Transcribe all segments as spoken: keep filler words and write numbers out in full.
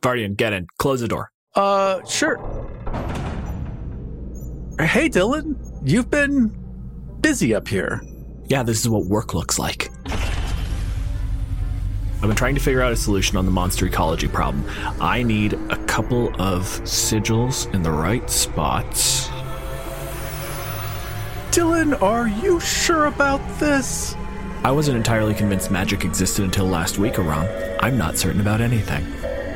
Vardian, get in. Close the door. Uh, sure. Hey, Dylan. You've been busy up here. Yeah, this is what work looks like. I've been trying to figure out a solution on the monster ecology problem. I need a couple of sigils in the right spots. Dylan, are you sure about this? I wasn't entirely convinced magic existed until last week, Aram. I'm not certain about anything.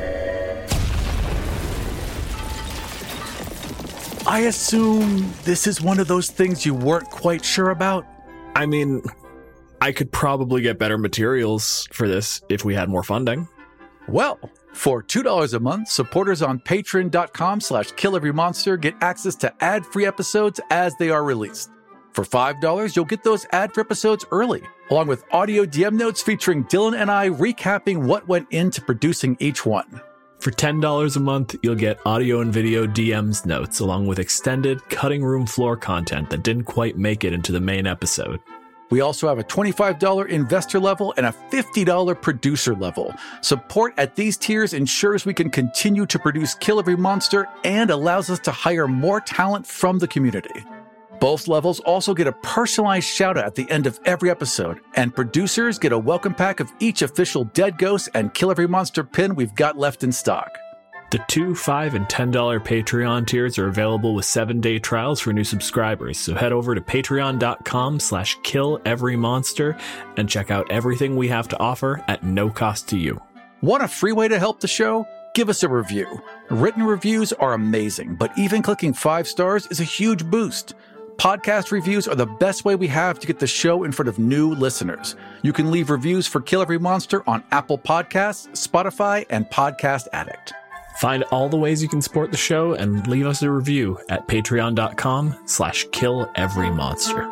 I assume this is one of those things you weren't quite sure about? I mean, I could probably get better materials for this if we had more funding. Well, for two dollars a month, supporters on patreon.com slash kill-every-monster get access to ad-free episodes as they are released. For five dollars, you'll get those ad-free episodes early, along with audio D M notes featuring Dylan and I recapping what went into producing each one. For ten dollars a month, you'll get audio and video D Ms notes, along with extended cutting room floor content that didn't quite make it into the main episode. We also have a twenty-five dollars investor level and a fifty dollars producer level. Support at these tiers ensures we can continue to produce Kill Every Monster and allows us to hire more talent from the community. Both levels also get a personalized shout-out at the end of every episode, and producers get a welcome pack of each official Dead Ghost and Kill Every Monster pin we've got left in stock. The two, five, and ten dollars Patreon tiers are available with seven-day trials for new subscribers, so head over to patreon.com slash kill-every-monster and check out everything we have to offer at no cost to you. Want a free way to help the show? Give us a review. Written reviews are amazing, but even clicking five stars is a huge boost. Podcast reviews are the best way we have to get the show in front of new listeners. You can leave reviews for Kill Every Monster on Apple Podcasts, Spotify, and Podcast Addict. Find all the ways you can support the show and leave us a review at patreon.com slash kill every monster.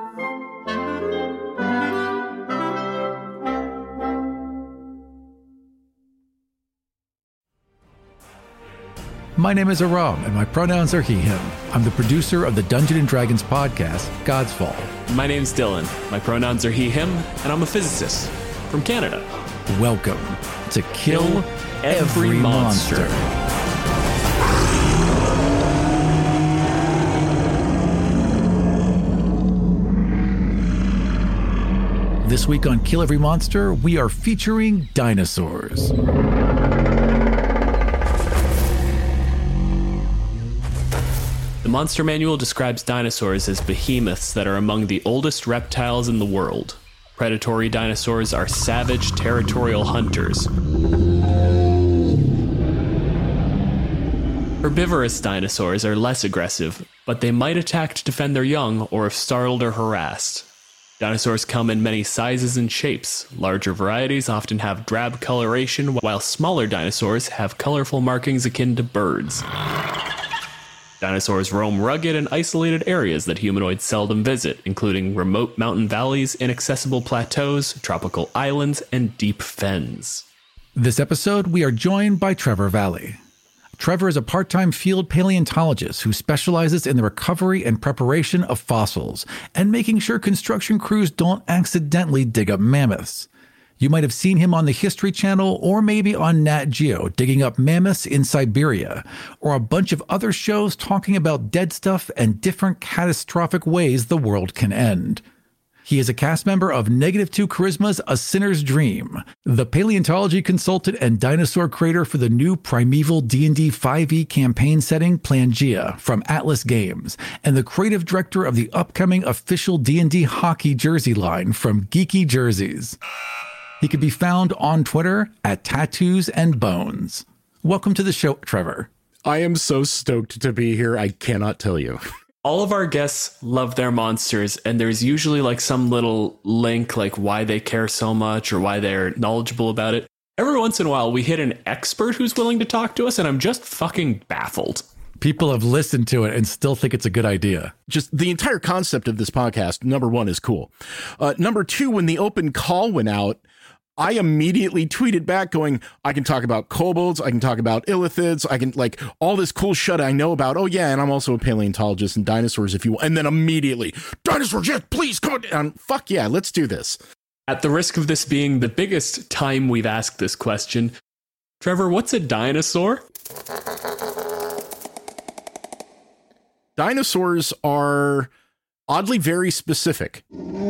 My name is Aram, and my pronouns are he, him. I'm the producer of the Dungeons and Dragons podcast, God's Fall. My name's Dylan. My pronouns are he, him, and I'm a physicist from Canada. Welcome to Kill, Kill Every, Every Monster. Monster. This week on Kill Every Monster, we are featuring dinosaurs. The Monster Manual describes dinosaurs as behemoths that are among the oldest reptiles in the world. Predatory dinosaurs are savage, territorial hunters. Herbivorous dinosaurs are less aggressive, but they might attack to defend their young or if startled or harassed. Dinosaurs come in many sizes and shapes. Larger varieties often have drab coloration, while smaller dinosaurs have colorful markings akin to birds. Dinosaurs roam rugged and isolated areas that humanoids seldom visit, including remote mountain valleys, inaccessible plateaus, tropical islands, and deep fens. This episode, we are joined by Trevor Valley. Trevor is a part-time field paleontologist who specializes in the recovery and preparation of fossils and making sure construction crews don't accidentally dig up mammoths. You might have seen him on the History Channel or maybe on Nat Geo digging up mammoths in Siberia, or a bunch of other shows talking about dead stuff and different catastrophic ways the world can end. He is a cast member of Negative two Charisma's A Sinner's Dream, the paleontology consultant and dinosaur creator for the new Primeval D and D five e campaign setting Plangea from Atlas Games, and the creative director of the upcoming official D and D hockey jersey line from Geeky Jerseys. He can be found on Twitter at Tattoos and Bones. Welcome to the show, Trevor. I am so stoked to be here. I cannot tell you. All of our guests love their monsters, and there's usually like some little link, like why they care so much or why they're knowledgeable about it. Every once in a while, we hit an expert who's willing to talk to us, and I'm just fucking baffled. People have listened to it and still think it's a good idea. Just the entire concept of this podcast, number one, is cool. Uh, number two, when the open call went out, I immediately tweeted back going, I can talk about kobolds, I can talk about illithids, I can like all this cool shit I know about. Oh yeah, and I'm also a paleontologist and dinosaurs if you want. And then immediately, dinosaurs, yes, please come on. Fuck yeah, let's do this. At the risk of this being the biggest time we've asked this question, Trevor, what's a dinosaur? Dinosaurs are oddly very specific.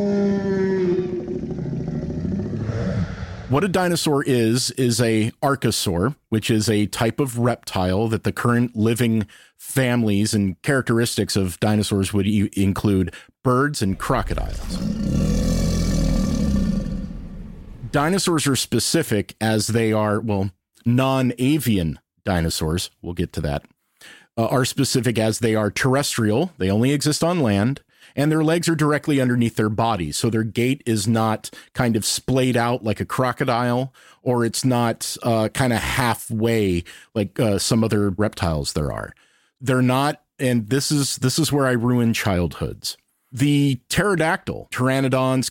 What a dinosaur is, is a archosaur, which is a type of reptile that the current living families and characteristics of dinosaurs would e- include birds and crocodiles. Dinosaurs are specific as they are, well, non-avian dinosaurs, we'll get to that, uh, are specific as they are terrestrial. They only exist on land. And their legs are directly underneath their bodies. So their gait is not kind of splayed out like a crocodile, or it's not uh, kind of halfway like uh, some other reptiles there are. They're not. And this is this is where I ruin childhoods. The pterodactyl, pteranodons,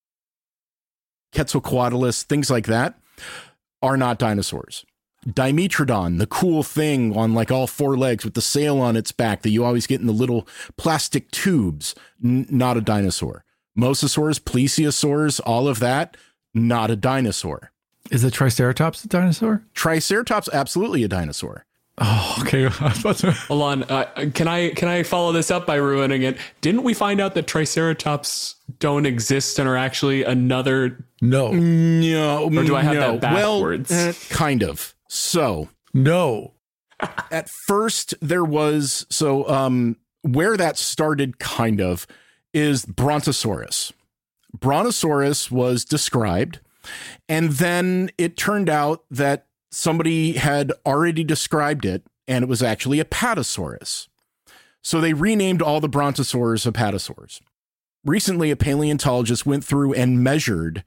Quetzalcoatlus, things like that are not dinosaurs. Dimetrodon, the cool thing on like all four legs with the sail on its back that you always get in the little plastic tubes, n- not a dinosaur. Mosasaurs, plesiosaurs, all of that, not a dinosaur. Is a Triceratops a dinosaur? Triceratops, absolutely a dinosaur. Oh, okay. I was about to... Hold on. Uh, can I can I follow this up by ruining it? Didn't we find out that Triceratops don't exist and are actually another? No. No. Or do I have no. that backwards? Well, eh, kind of. So. No. At first, there was, so um, where that started kind of is Brontosaurus. Brontosaurus was described, and then it turned out that somebody had already described it, and it was actually Apatosaurus. So they renamed all the brontosaurs Apatosaurs. Recently, a paleontologist went through and measured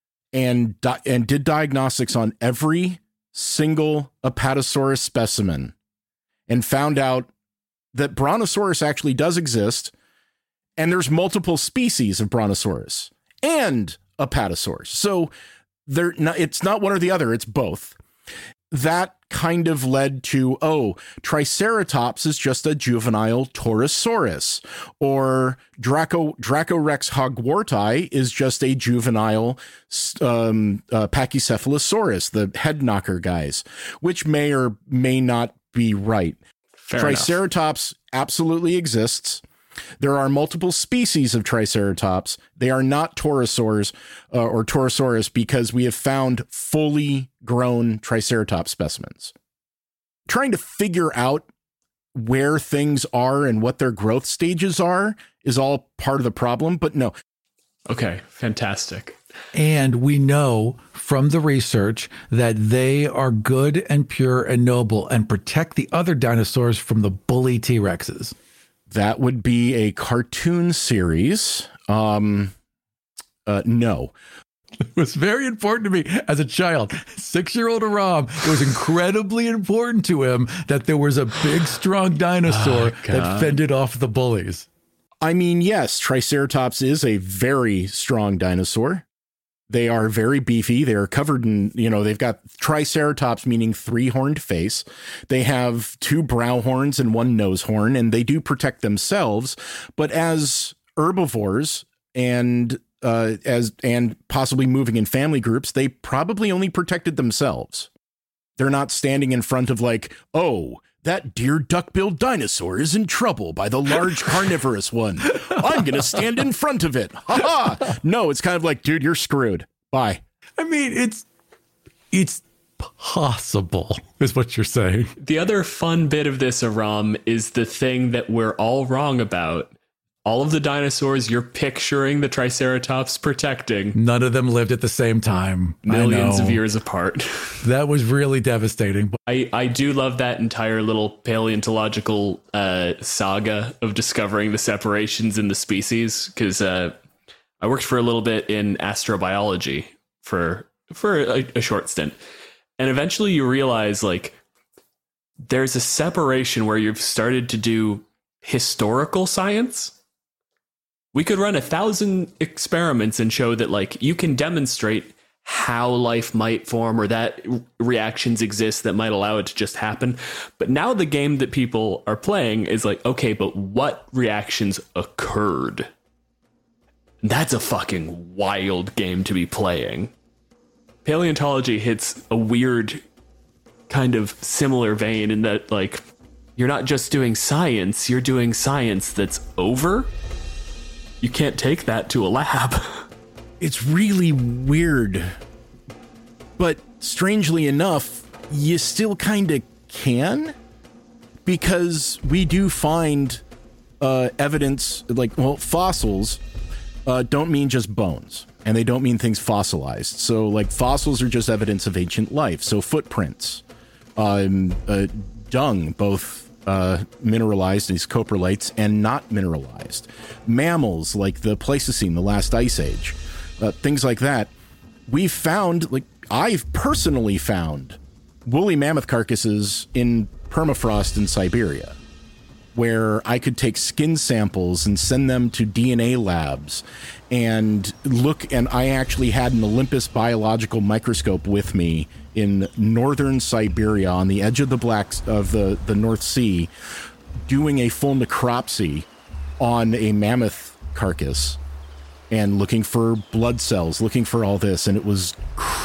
and di- and did diagnostics on every single Apatosaurus specimen and found out that Brontosaurus actually does exist, and there's multiple species of Brontosaurus and Apatosaurs. So they're not, it's not one or the other, it's both. That kind of led to, oh, Triceratops is just a juvenile Torosaurus, or Draco Dracorex hogwarti is just a juvenile um, uh, Pachycephalosaurus, the head knocker guys, which may or may not be right. Fair Triceratops enough. Absolutely exists. There are multiple species of Triceratops. They are not Torosaurs uh, or Torosaurus because we have found fully grown Triceratops specimens. Trying to figure out where things are and what their growth stages are is all part of the problem, but no. Okay, fantastic. And we know from the research that they are good and pure and noble and protect the other dinosaurs from the bully T-Rexes. That would be a cartoon series. Um, uh, no. It was very important to me as a child. Six-year-old Aram, it was incredibly important to him that there was a big, strong dinosaur oh, that fended off the bullies. I mean, yes, Triceratops is a very strong dinosaur. They are very beefy. They are covered in, you know, they've got Triceratops, meaning three-horned face. They have two brow horns and one nose horn, and they do protect themselves. But as herbivores and uh, as and possibly moving in family groups, they probably only protected themselves. They're not standing in front of like, oh, that deer duck-billed dinosaur is in trouble by the large carnivorous one. I'm going to stand in front of it. Ha ha. No, it's kind of like, dude, you're screwed. Bye. I mean, it's it's possible, is what you're saying. The other fun bit of this, Aram, is the thing that we're all wrong about. All of the dinosaurs you're picturing the Triceratops protecting. None of them lived at the same time. Millions of years apart. That was really devastating. I, I do love that entire little paleontological uh, saga of discovering the separations in the species, because uh, I worked for a little bit in astrobiology for for a, a short stint. And eventually you realize, like, there's a separation where you've started to do historical science. We could run a thousand experiments and show that, like, you can demonstrate how life might form or that reactions exist that might allow it to just happen. But now the game that people are playing is like, okay, but what reactions occurred? That's a fucking wild game to be playing. Paleontology hits a weird kind of similar vein in that, like, you're not just doing science, you're doing science that's over. You can't take that to a lab. It's really weird. But strangely enough, you still kind of can, because we do find uh, evidence, like, well, fossils uh, don't mean just bones, and they don't mean things fossilized. So, like, fossils are just evidence of ancient life. So footprints, um, uh, dung, both uh, mineralized, these coprolites, and not mineralized. Mammals, like the Pleistocene, the last ice age, uh, things like that. We've found, like, I've personally found woolly mammoth carcasses in permafrost in Siberia, where I could take skin samples and send them to D N A labs and look, and I actually had an Olympus biological microscope with me in northern Siberia on the edge of the Black of the, the North Sea, doing a full necropsy on a mammoth carcass and looking for blood cells, looking for all this. And it was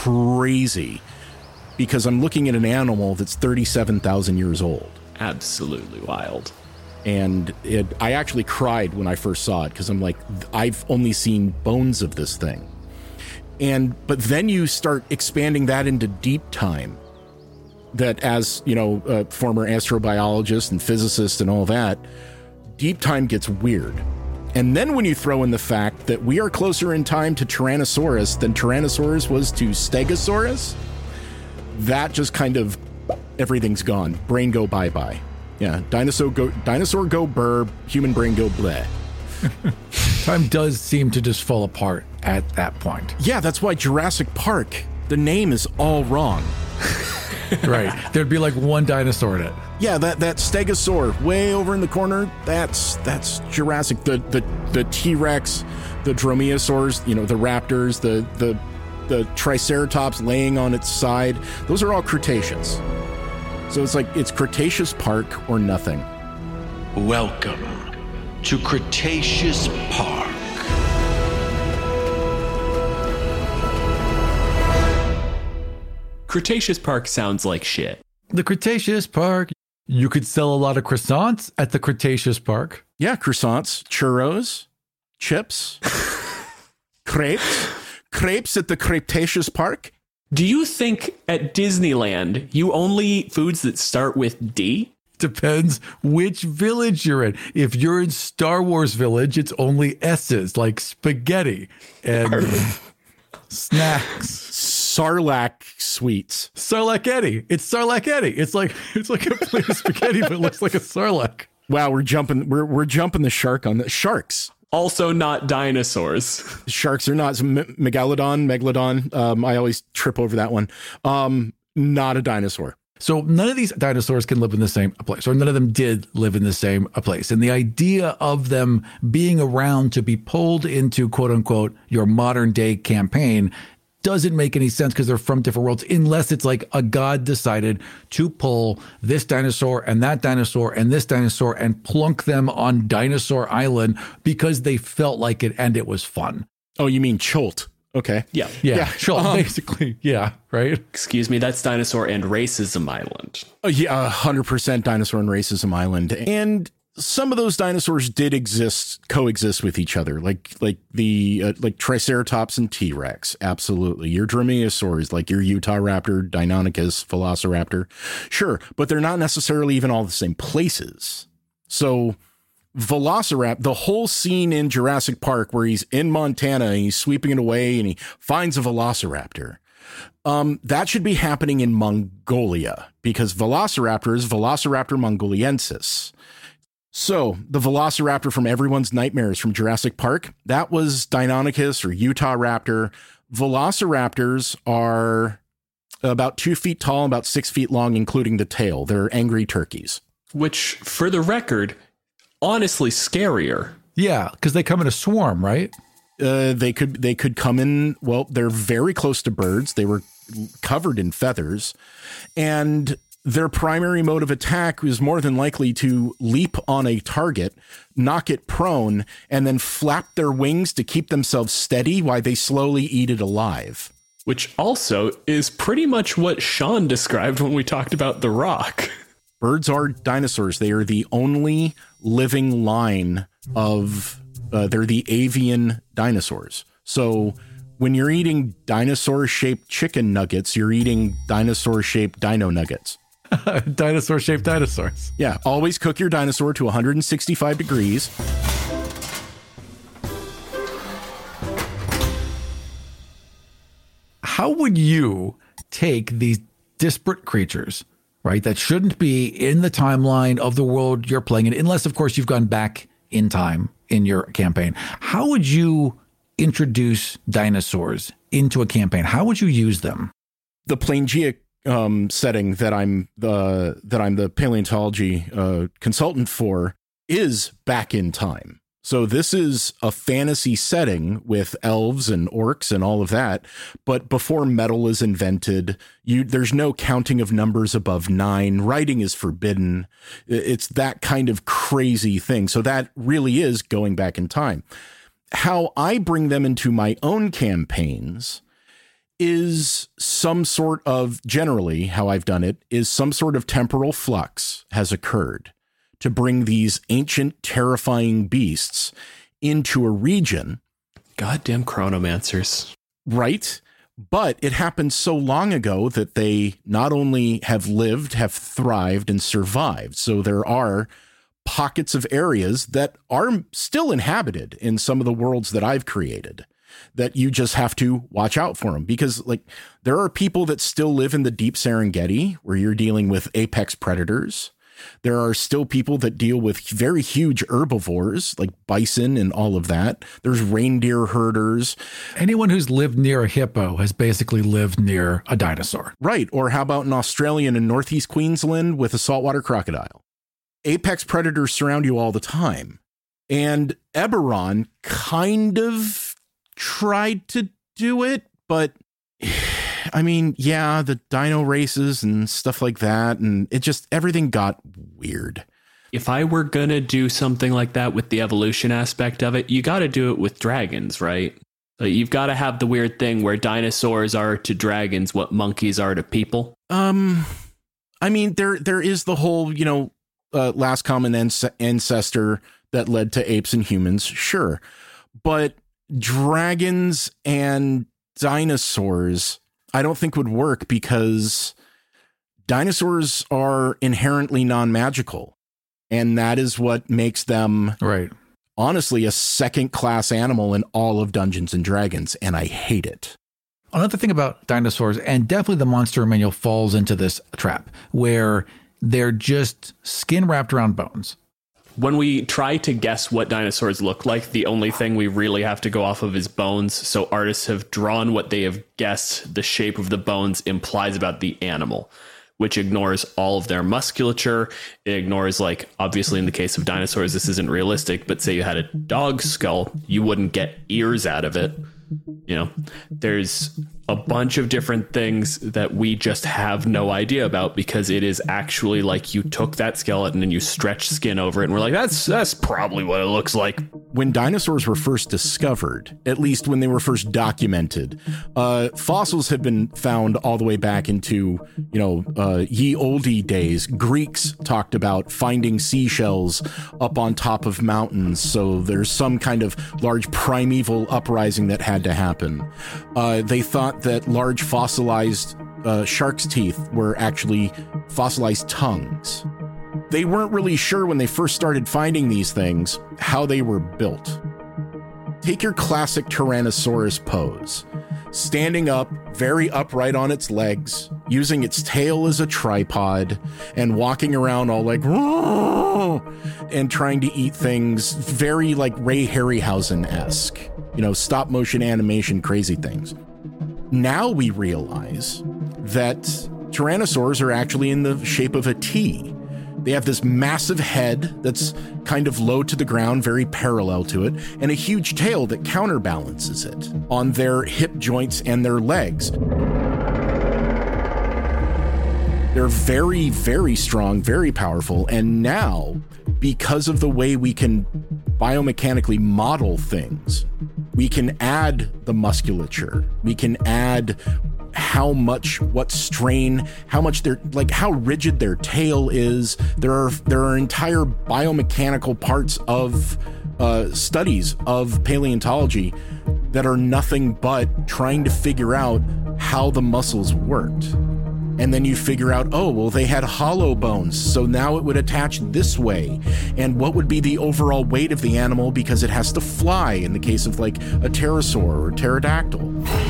crazy because I'm looking at an animal that's thirty-seven thousand years old. Absolutely wild. And it, I actually cried when I first saw it because I'm like, I've only seen bones of this thing. And but then you start expanding that into deep time. That, as you know, a former astrobiologist and physicist and all that, deep time gets weird. And then when you throw in the fact that we are closer in time to Tyrannosaurus than Tyrannosaurus was to Stegosaurus, that just kind of, everything's gone. Brain go bye-bye. Yeah, dinosaur go, dinosaur go burr, human brain go bleh. Time does seem to just fall apart at that point. Yeah, that's why Jurassic Park, the name is all wrong. Right. There'd be like one dinosaur in it. Yeah, that, that stegosaur way over in the corner, that's that's Jurassic. The the the T-Rex, the dromaeosaurs, you know, the raptors, the the the Triceratops laying on its side, those are all Cretaceous. So it's like it's Cretaceous Park or nothing. Welcome to Cretaceous Park. Cretaceous Park sounds like shit. The Cretaceous Park. You could sell a lot of croissants at the Cretaceous Park. Yeah, croissants, churros, chips, crepes, crepes at the Cretaceous Park. Do you think at Disneyland you only eat foods that start with D? Depends which village you're in. If you're in Star Wars Village, it's only S's, like spaghetti and snacks. Sarlacc sweets. Sarlacc Eddie. It's Sarlacc Eddie. It's like it's like a plate of spaghetti, but it looks like a sarlacc. Wow, we're jumping. We're we're jumping the shark on the sharks. Also, not dinosaurs. Sharks are not M- megalodon, megalodon. Um, I always trip over that one. Um, not a dinosaur. So none of these dinosaurs can live in the same place, or none of them did live in the same place. And the idea of them being around to be pulled into, quote unquote, your modern day campaign doesn't make any sense because they're from different worlds, unless it's like a god decided to pull this dinosaur and that dinosaur and this dinosaur and plunk them on Dinosaur Island because they felt like it and it was fun. Oh, you mean Cholt? Okay. Yeah. Yeah, Yeah. sure. Um, Basically, yeah, right? Excuse me, that's Dinosaur and Racism Island. Oh, yeah, one hundred percent Dinosaur and Racism Island. And some of those dinosaurs did exist, coexist with each other, like like the uh, like Triceratops and T-Rex. Absolutely. Your dromaeosaurs, like your Utah raptor, Deinonychus, Velociraptor. Sure, but they're not necessarily even all the same places. So Velociraptor, the whole scene in Jurassic Park where he's in Montana and he's sweeping it away and he finds a Velociraptor. Um, that should be happening in Mongolia because Velociraptor is Velociraptor mongoliensis. So the Velociraptor from everyone's nightmares from Jurassic Park, that was Deinonychus or Utah raptor. Velociraptors are about two feet tall and about six feet long, including the tail. They're angry turkeys. Which, for the record, honestly scarier. Yeah, because they come in a swarm, right? Uh, they could they could come in. Well, they're very close to birds. They were covered in feathers, and their primary mode of attack is more than likely to leap on a target, knock it prone, and then flap their wings to keep themselves steady while they slowly eat it alive. Which also is pretty much what Sean described when we talked about The Rock. Birds are dinosaurs. They are the only living line of, uh, they're the avian dinosaurs. So when you're eating dinosaur-shaped chicken nuggets, you're eating dinosaur-shaped dino nuggets. Dinosaur-shaped dinosaurs. Yeah, always cook your dinosaur to one hundred sixty-five degrees. How would you take these disparate creatures, right, that shouldn't be in the timeline of the world you're playing in, unless, of course, you've gone back in time in your campaign? How would you introduce dinosaurs into a campaign? How would you use them? The Planegea um, setting that I'm the that I'm the paleontology uh, consultant for is back in time. So this is a fantasy setting with elves and orcs and all of that. But before metal is invented, you there's no counting of numbers above nine. Writing is forbidden. It's that kind of crazy thing. So that really is going back in time. How I bring them into my own campaigns is some sort of, generally how I've done it, is some sort of temporal flux has occurred to bring these ancient, terrifying beasts into a region. Goddamn chronomancers. Right? But it happened so long ago that they not only have lived, have thrived, and survived. So there are pockets of areas that are still inhabited in some of the worlds that I've created, that you just have to watch out for them. Because, like, there are people that still live in the deep Serengeti, where you're dealing with apex predators. There are still people that deal with very huge herbivores like bison and all of that. There's reindeer herders. Anyone who's lived near a hippo has basically lived near a dinosaur. Right. Or how about in Australia and in Northeast Queensland with a saltwater crocodile? Apex predators surround you all the time. And Eberron kind of tried to do it, but I mean, yeah, the dino races and stuff like that, and it just, everything got weird. If I were going to do something like that with the evolution aspect of it, you got to do it with dragons, right? So you've got to have the weird thing where dinosaurs are to dragons what monkeys are to people. Um, I mean, there there is the whole, you know, uh, last common ans- ancestor that led to apes and humans, sure. But dragons and dinosaurs, I don't think would work, because dinosaurs are inherently non-magical. And that is what makes them, right, honestly, a second-class animal in all of Dungeons and Dragons, and I hate it. Another thing about dinosaurs, and definitely the Monster Manual falls into this trap, where they're just skin wrapped around bones. When we try to guess what dinosaurs look like, the only thing we really have to go off of is bones. So artists have drawn what they have guessed the shape of the bones implies about the animal, which ignores all of their musculature. It ignores, like, obviously in the case of dinosaurs, this isn't realistic, but say you had a dog skull, you wouldn't get ears out of it. You know, there's a bunch of different things that we just have no idea about, because it is actually like you took that skeleton and you stretched skin over it, and we're like, that's that's probably what it looks like. When dinosaurs were first discovered, at least when they were first documented, uh, fossils had been found all the way back into, you know, uh, ye olde days. Greeks talked about finding seashells up on top of mountains. So there's some kind of large primeval uprising that had to happen. Uh, they thought that large fossilized uh, shark's teeth were actually fossilized tongues. They weren't really sure when they first started finding these things how they were built. Take your classic Tyrannosaurus pose. Standing up, very upright on its legs, using its tail as a tripod, and walking around all like, and trying to eat things very like Ray Harryhausen-esque. You know, stop motion animation, crazy things. Now we realize that tyrannosaurs are actually in the shape of a T. They have this massive head that's kind of low to the ground, very parallel to it, and a huge tail that counterbalances it on their hip joints and their legs. They're very, very strong, very powerful, and now, because of the way we can biomechanically model things, We can add the musculature. We can add how much, what strain, how much they're like, how rigid their tail is. There are there are entire biomechanical parts of uh, studies of paleontology that are nothing but trying to figure out how the muscles worked. And then you figure out, oh, well, they had hollow bones, so now it would attach this way. And what would be the overall weight of the animal because it has to fly in the case of like a pterosaur or pterodactyl.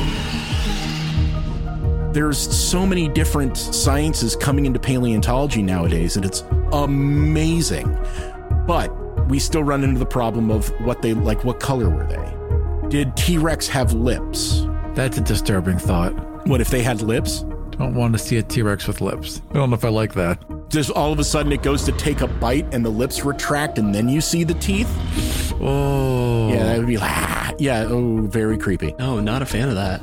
There's so many different sciences coming into paleontology nowadays, and it's amazing. But we still run into the problem of what they, like, what color were they? Did T-Rex have lips? That's a disturbing thought. What if they had lips? Don't want to see a T-Rex with lips. I don't know if I like that. Just all of a sudden it goes to take a bite and the lips retract and then you see the teeth? Oh. Yeah, that would be like, ah, yeah, oh, very creepy. No, not a fan of that.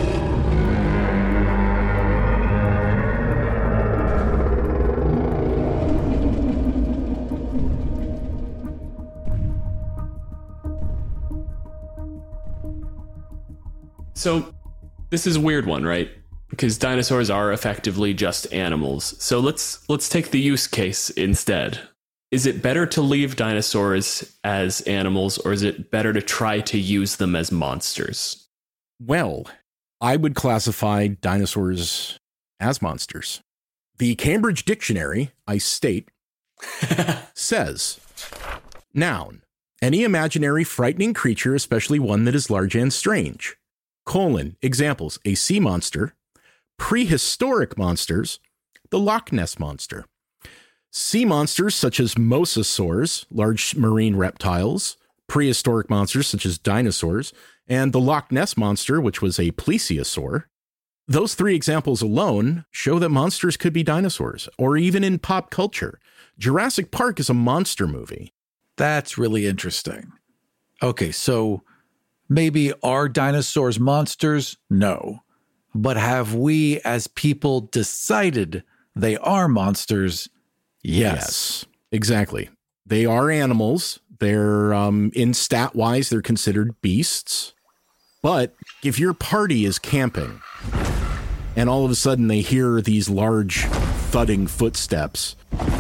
So, this is a weird one, right? Because dinosaurs are effectively just animals. So let's let's take the use case instead. Is it better to leave dinosaurs as animals, or is it better to try to use them as monsters? Well, I would classify dinosaurs as monsters. The Cambridge Dictionary, I state, says, noun, any imaginary frightening creature, especially one that is large and strange. Colon, examples, a sea monster, prehistoric monsters, the Loch Ness Monster. Sea monsters such as mosasaurs, large marine reptiles, prehistoric monsters such as dinosaurs, and the Loch Ness Monster, which was a plesiosaur. Those three examples alone show that monsters could be dinosaurs, or even in pop culture. Jurassic Park is a monster movie. That's really interesting. Okay, so maybe are dinosaurs monsters? No. But have we as people decided they are monsters? Yes. Yes, exactly. They are animals. They're, um, in stat wise, they're considered beasts. But if your party is camping and all of a sudden they hear these large thudding footsteps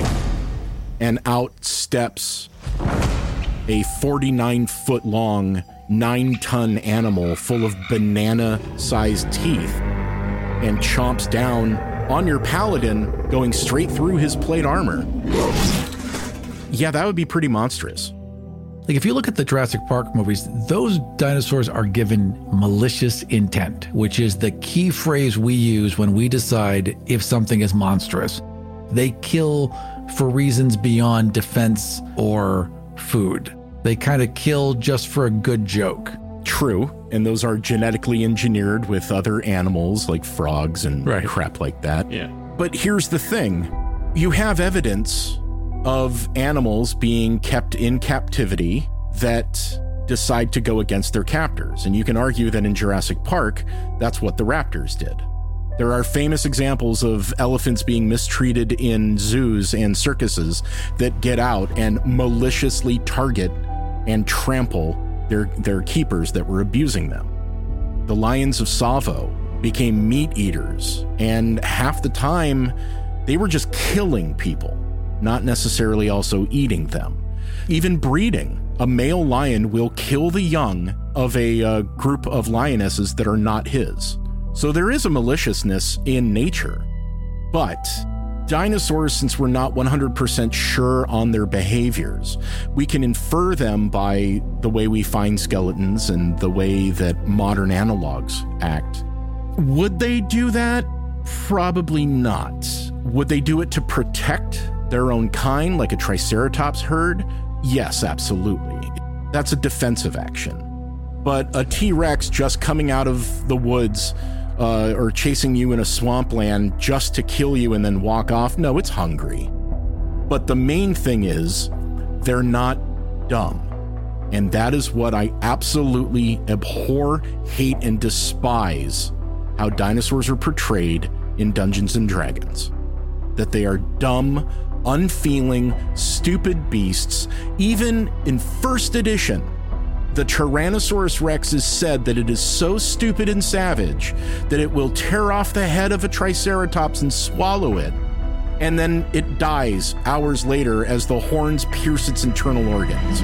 and out steps a forty-nine foot long, nine ton animal full of banana sized teeth and chomps down on your paladin, going straight through his plate armor. Yeah, that would be pretty monstrous. Like if you look at the Jurassic Park movies, those dinosaurs are given malicious intent, which is the key phrase we use when we decide if something is monstrous. They kill for reasons beyond defense or food. They kind of kill just for a good joke. True. And those are genetically engineered with other animals like frogs and right. crap like that. Yeah. But here's the thing. You have evidence of animals being kept in captivity that decide to go against their captors. And you can argue that in Jurassic Park, that's what the raptors did. There are famous examples of elephants being mistreated in zoos and circuses that get out and maliciously target and trample their, their keepers that were abusing them. The lions of Tsavo became meat eaters, and half the time they were just killing people, not necessarily also eating them. Even breeding, a male lion will kill the young of a uh, group of lionesses that are not his. So there is a maliciousness in nature. But dinosaurs, since we're not one hundred percent sure on their behaviors, we can infer them by the way we find skeletons and the way that modern analogs act. Would they do that? Probably not. Would they do it to protect their own kind, like a Triceratops herd? Yes, absolutely. That's a defensive action. But a T-Rex just coming out of the woods uh, or chasing you in a swampland just to kill you and then walk off, no, it's hungry. But the main thing is, they're not dumb. And that is what I absolutely abhor, hate, and despise how dinosaurs are portrayed in Dungeons and Dragons. That they are dumb, unfeeling, stupid beasts. Even in first edition, The Tyrannosaurus Rex is said that it is so stupid and savage that it will tear off the head of a Triceratops and swallow it, and then it dies hours later as the horns pierce its internal organs.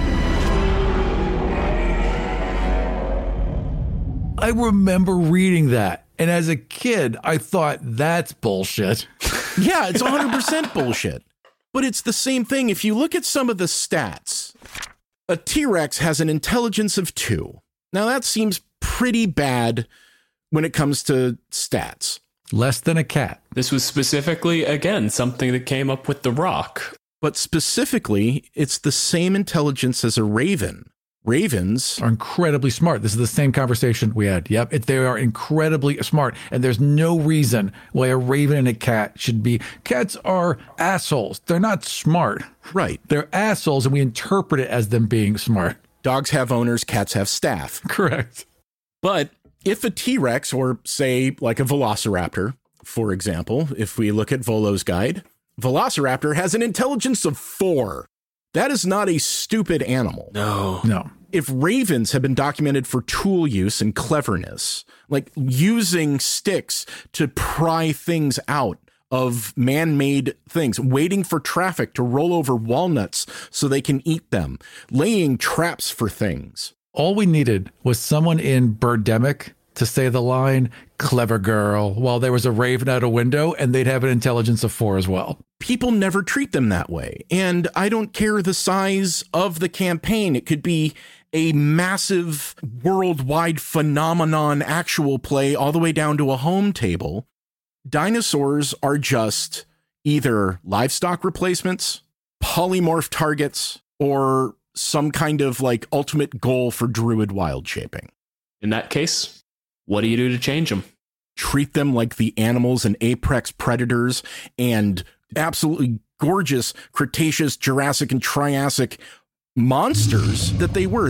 I remember reading that, and as a kid, I thought, that's bullshit. Yeah, it's one hundred percent bullshit. But it's the same thing. If you look at some of the stats, a T-Rex has an intelligence of two. Now, that seems pretty bad when it comes to stats. Less than a cat. This was specifically, again, something that came up with The Rock. But specifically, it's the same intelligence as a raven. Ravens are incredibly smart. This is the same conversation we had. Yep. It, they are incredibly smart. And there's no reason why a raven and a cat should be. Cats are assholes. They're not smart. Right. They're assholes, and we interpret it as them being smart. Dogs have owners, cats have staff. Correct. But if a T-Rex, or say like a Velociraptor, for example, if we look at Volo's guide, Velociraptor has an intelligence of four. That is not a stupid animal. No. No. If ravens have been documented for tool use and cleverness, like using sticks to pry things out of man-made things, waiting for traffic to roll over walnuts so they can eat them, laying traps for things. All we needed was someone in Birdemic to say the line, clever girl, while there was a raven out a window, and they'd have an intelligence of four as well. People never treat them that way. And I don't care the size of the campaign. It could be a massive worldwide phenomenon, actual play, all the way down to a home table. Dinosaurs are just either livestock replacements, polymorph targets, or some kind of like ultimate goal for druid wild shaping. In that case, what do you do to change them? Treat them like the animals and apex predators and absolutely gorgeous Cretaceous, Jurassic, and Triassic monsters that they were.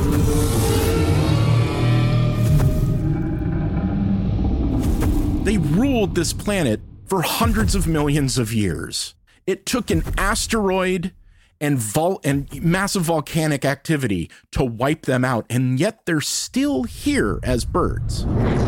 They ruled this planet for hundreds of millions of years. It took an asteroid and vol- and massive volcanic activity to wipe them out, and yet they're still here as birds.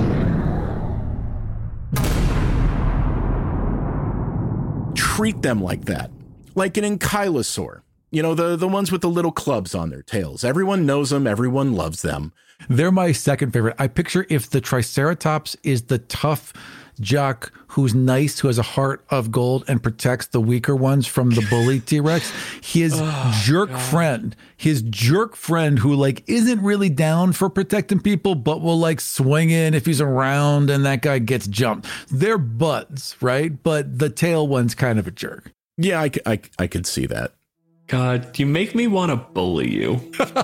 Treat them like that, like an ankylosaur. You know, the, the ones with the little clubs on their tails. Everyone knows them. Everyone loves them. They're my second favorite. I picture if the Triceratops is the tough jock who's nice, who has a heart of gold and protects the weaker ones from the bully T-Rex, his oh, jerk God. friend, his jerk friend who like isn't really down for protecting people, but will like swing in if he's around and that guy gets jumped. They're buds, right? But the tail one's kind of a jerk. Yeah, I, I, I could see that. God, you make me want to bully you.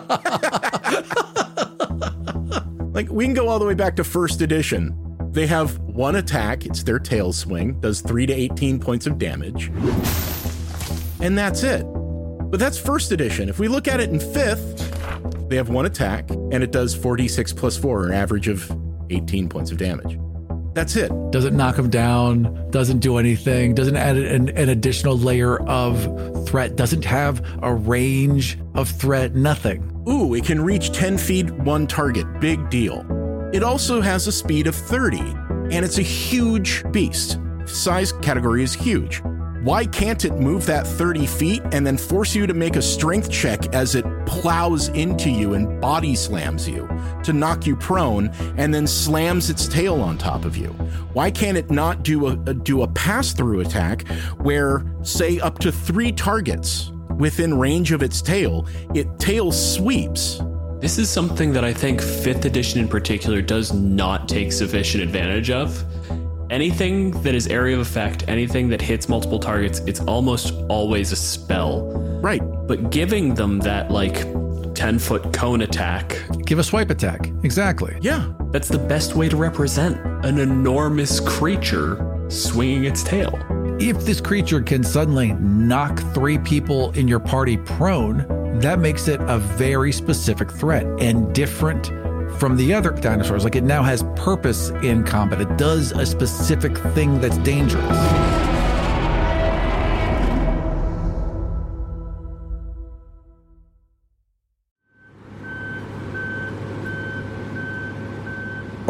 Like, we can go all the way back to first edition. They have one attack. It's their tail swing. Does three to eighteen points of damage. And that's it. But that's first edition. If we look at it in fifth, they have one attack, and it does four d six plus four, an average of eighteen points of damage. That's it. Doesn't knock him down, doesn't do anything, doesn't add an, an additional layer of threat, doesn't have a range of threat, nothing. Ooh, it can reach ten feet, one target. Big deal. It also has a speed of thirty, and it's a huge beast. Size category is huge. Why can't it move that thirty feet and then force you to make a strength check as it plows into you and body slams you to knock you prone and then slams its tail on top of you? Why can't it not do a, a do a pass-through attack where, say, up to three targets within range of its tail, it tail sweeps? This is something that I think fifth edition in particular does not take sufficient advantage of. Anything that is area of effect, anything that hits multiple targets, it's almost always a spell. Right. But giving them that like ten foot cone attack. Give a swipe attack. Exactly. Yeah. That's the best way to represent an enormous creature swinging its tail. If this creature can suddenly knock three people in your party prone, that makes it a very specific threat and different from the other dinosaurs. Like, it now has purpose in combat. It does a specific thing that's dangerous.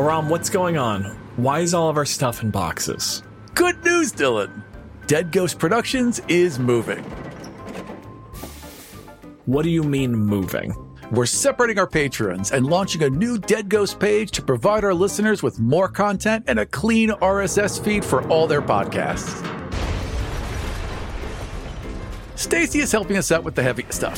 Aram, what's going on? Why is all of our stuff in boxes? Good news, Dylan. Dead Ghost Productions is moving. What do you mean moving? We're separating our patrons and launching a new Dead Ghost page to provide our listeners with more content and a clean R S S feed for all their podcasts. Stacy is helping us out with the heavy stuff.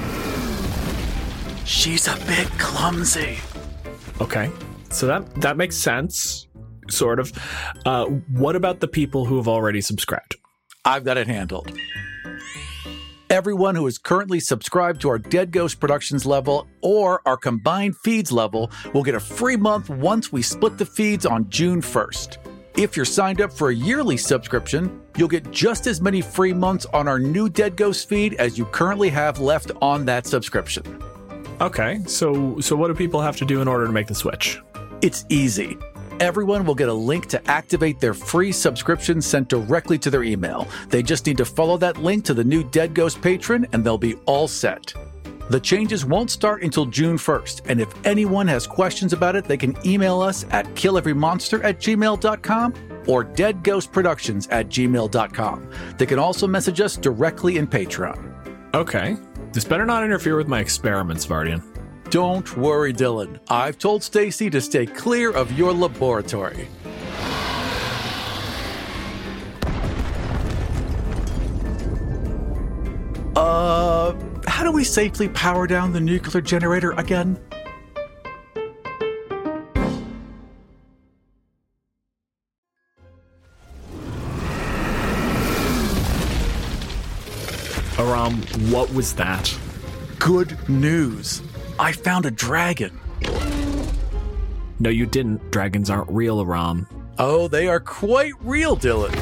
She's a bit clumsy. Okay, so that, that makes sense, sort of. Uh, what about the people who have already subscribed? I've got it handled. Everyone who is currently subscribed to our Dead Ghost Productions level or our combined feeds level will get a free month once we split the feeds on June first. If you're signed up for a yearly subscription, you'll get just as many free months on our new Dead Ghost feed as you currently have left on that subscription. Okay, so so what do people have to do in order to make the switch? It's easy. Everyone will get a link to activate their free subscription sent directly to their email. They just need to follow that link to the new Dead Ghost patron and they'll be all set. The changes won't start until June first, and if anyone has questions about it, they can email us at killeverymonster at gmail dot com or deadghostproductions at gmail dot com. They can also message us directly in Patreon. Okay. This better not interfere with my experiments, Vardian. Don't worry, Dylan. I've told Stacy to stay clear of your laboratory. Uh, how do we safely power down the nuclear generator again? Aram, what was that? Good news. I found a dragon. No, you didn't. Dragons aren't real, Aram. Oh, they are quite real, Dylan.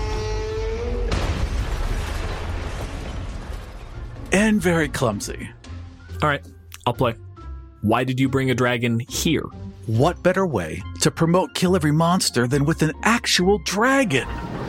And very clumsy. All right, I'll play. Why did you bring a dragon here? What better way to promote Kill Every Monster than with an actual dragon?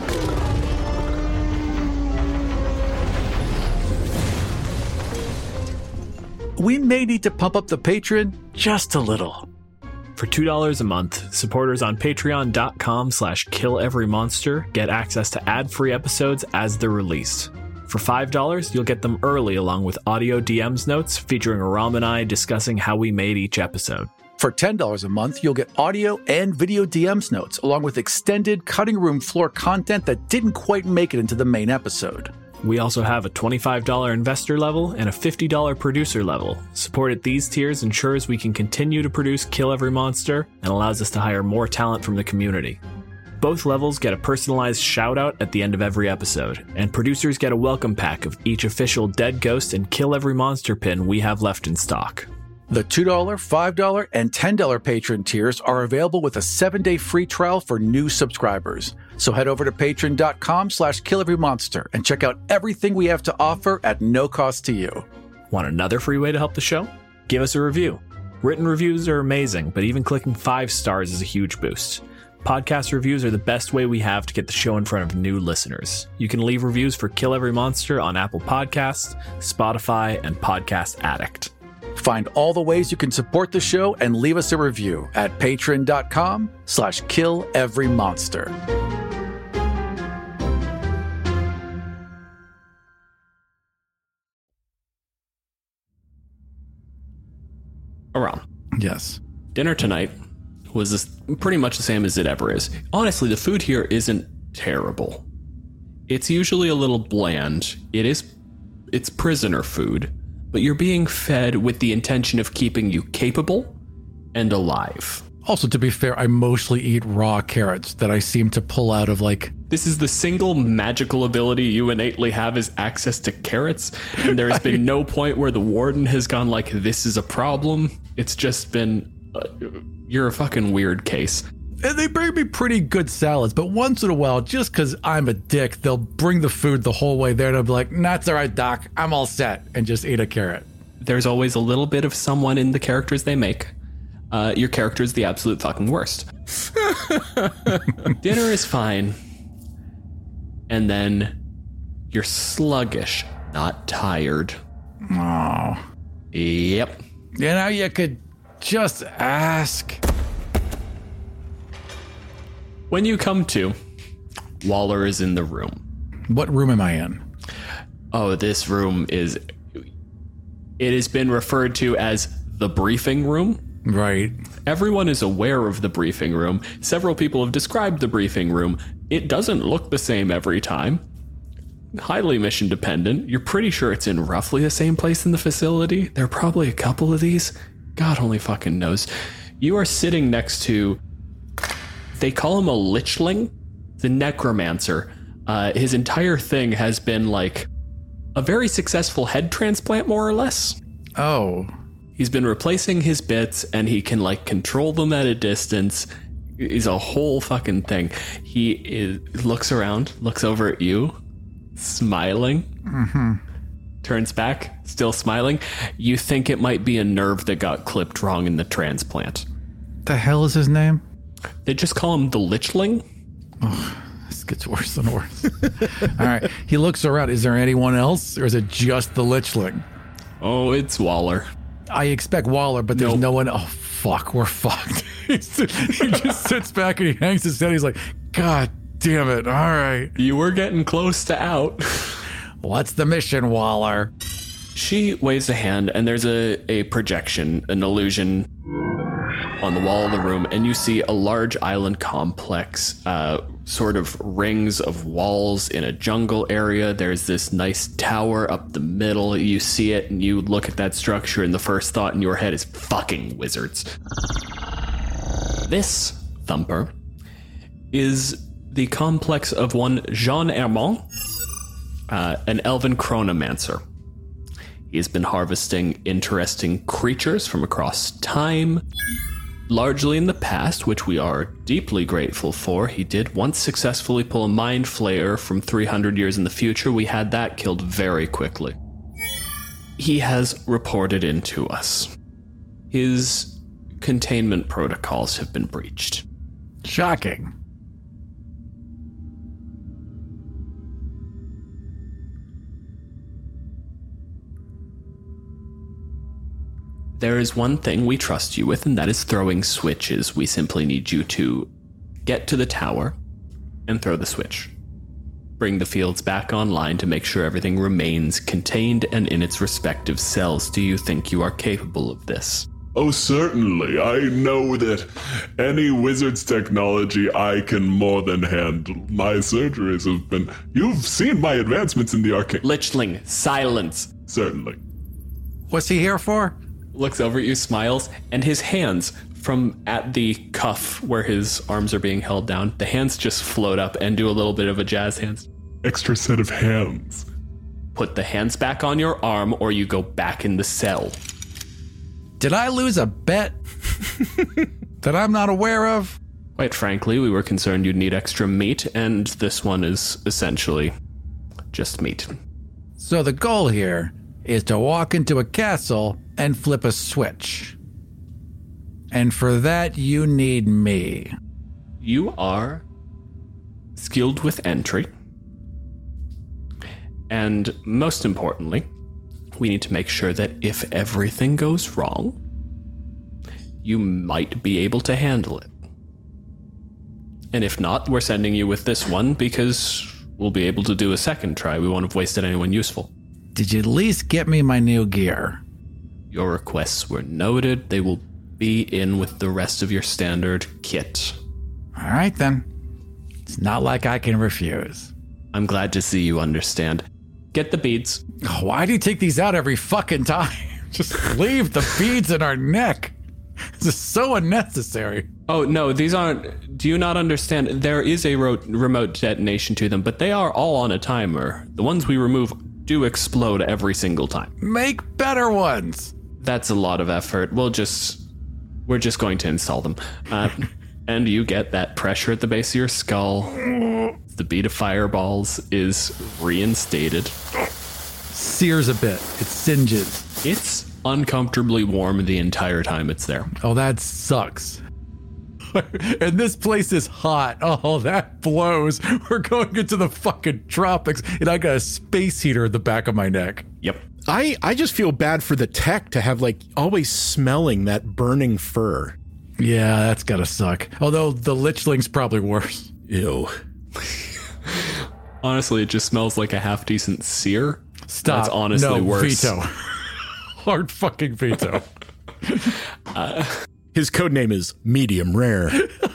We may need to pump up the patron just a little. For two dollars a month, supporters on patreon.com slash killeverymonster get access to ad-free episodes as they're released. For five dollars, you'll get them early along with audio D Ms notes featuring Aram and I discussing how we made each episode. For ten dollars a month, you'll get audio and video D Ms notes along with extended cutting room floor content that didn't quite make it into the main episode. We also have a twenty-five dollars investor level and a fifty dollars producer level. Support at these tiers ensures we can continue to produce Kill Every Monster and allows us to hire more talent from the community. Both levels get a personalized shout-out at the end of every episode, and producers get a welcome pack of each official Dead Ghost and Kill Every Monster pin we have left in stock. The two dollars, five dollars, and ten dollars patron tiers are available with a seven-day free trial for new subscribers. So head over to patreon.com slash killeverymonster and check out everything we have to offer at no cost to you. Want another free way to help the show? Give us a review. Written reviews are amazing, but even clicking five stars is a huge boost. Podcast reviews are the best way we have to get the show in front of new listeners. You can leave reviews for Kill Every Monster on Apple Podcasts, Spotify, and Podcast Addict. Find all the ways you can support the show and leave us a review at patreon.com slash killeverymonster. Aram. Yes. Dinner tonight was this, pretty much the same as it ever is. Honestly, the food here isn't terrible. It's usually a little bland. It is, it's prisoner food, but you're being fed with the intention of keeping you capable and alive. Also, to be fair, I mostly eat raw carrots that I seem to pull out of, like... This is the single magical ability you innately have is access to carrots, and there has been I... no point where the warden has gone like, this is a problem. It's just been, uh, you're a fucking weird case. And they bring me pretty good salads, but once in a while, just because I'm a dick, they'll bring the food the whole way there, and I'll be like, that's all right, Doc, I'm all set, and just eat a carrot. There's always a little bit of someone in the characters they make. Uh, your character is the absolute fucking worst. Dinner is fine. And then you're sluggish, not tired. Oh. Yep. You know, you could just ask. When you come to, Waller is in the room. What room am I in? Oh, this room is... It has been referred to as the briefing room. Right. Everyone is aware of the briefing room. Several people have described the briefing room. It doesn't look the same every time. Highly mission dependent. You're pretty sure it's in roughly the same place in the facility. There are probably a couple of these. God only fucking knows. You are sitting next to... They call him a lichling. The necromancer. Uh, his entire thing has been like a very successful head transplant, more or less. Oh. He's been replacing his bits, and he can like control them at a distance. He's a whole fucking thing. He is, looks around, looks over at you, smiling. Mm-hmm. Turns back, still smiling. You think it might be a nerve that got clipped wrong in the transplant. The hell is his name? They just call him the lichling. Oh, this gets worse and worse. All right. He looks around. Is there anyone else, or is it just the lichling? Oh, it's Waller. I expect Waller, but there's Nope. no one. Oh, fuck. We're fucked. he just sits back and he hangs his head. He's like, God damn it. All right. You were getting close to out. What's the mission, Waller? She waves a hand, and there's a, a projection, an illusion on the wall of the room, and you see a large island complex, uh, sort of rings of walls in a jungle area. There's this nice tower up the middle. You see it, and you look at that structure, and the first thought in your head is fucking wizards. This thumper is the complex of one Jean Hermont, uh, an elven chronomancer. He has been harvesting interesting creatures from across time, largely in the past, which we are deeply grateful for. He did once successfully pull a mind flayer from three hundred years in the future. We had that killed very quickly. He has reported in to us. His containment protocols have been breached. Shocking. There is one thing we trust you with, and that is throwing switches. We simply need you to get to the tower and throw the switch. Bring the fields back online to make sure everything remains contained and in its respective cells. Do you think you are capable of this? Oh, certainly. I know that any wizard's technology I can more than handle. My surgeries have been... You've seen my advancements in the arcane... Lichling, silence. Certainly. What's he here for? Looks over at you, smiles, and his hands from at the cuff where his arms are being held down, the hands just float up and do a little bit of a jazz hands. Extra set of hands. Put the hands back on your arm or you go back in the cell. Did I lose a bet that I'm not aware of? Quite frankly, we were concerned you'd need extra meat, and this one is essentially just meat. So the goal here is to walk into a castle and flip a switch. And for that, you need me. You are skilled with entry. And most importantly, we need to make sure that if everything goes wrong, you might be able to handle it. And if not, we're sending you with this one because we'll be able to do a second try. We won't have wasted anyone useful. Did you at least get me my new gear? Your requests were noted. They will be in with the rest of your standard kit. All right, then. It's not like I can refuse. I'm glad to see you understand. Get the beads. Why do you take these out every fucking time? Just leave the beads in our neck. This is so unnecessary. Oh, no, these aren't... Do you not understand? There is a ro- remote detonation to them, but they are all on a timer. The ones we remove do explode every single time. Make better ones. That's a lot of effort. We'll just... We're just going to install them. Uh, and you get that pressure at the base of your skull. The bead of fireballs is reinstated. Sears a bit. It singes. It's uncomfortably warm the entire time it's there. Oh, that sucks. And this place is hot. Oh, that blows. We're going into the fucking tropics, and I got a space heater at the back of my neck. Yep. I, I just feel bad for the tech to have, like, always smelling that burning fur. Yeah, that's gotta suck. Although the Lichling's probably worse. Ew. Honestly, it just smells like a half decent sear. Stop. That's honestly no, worse. Veto. Hard fucking veto. uh, His code name is Medium Rare.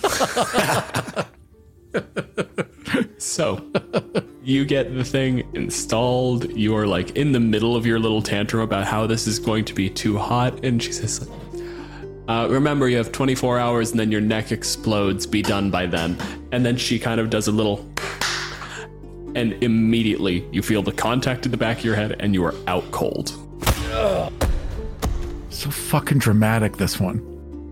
So, you get the thing installed. You're like in the middle of your little tantrum about how this is going to be too hot. And she says, uh, remember, you have twenty-four hours and then your neck explodes. Be done by then. And then she kind of does a little... And immediately you feel the contact in the back of your head and you are out cold. Ugh. So fucking dramatic, this one.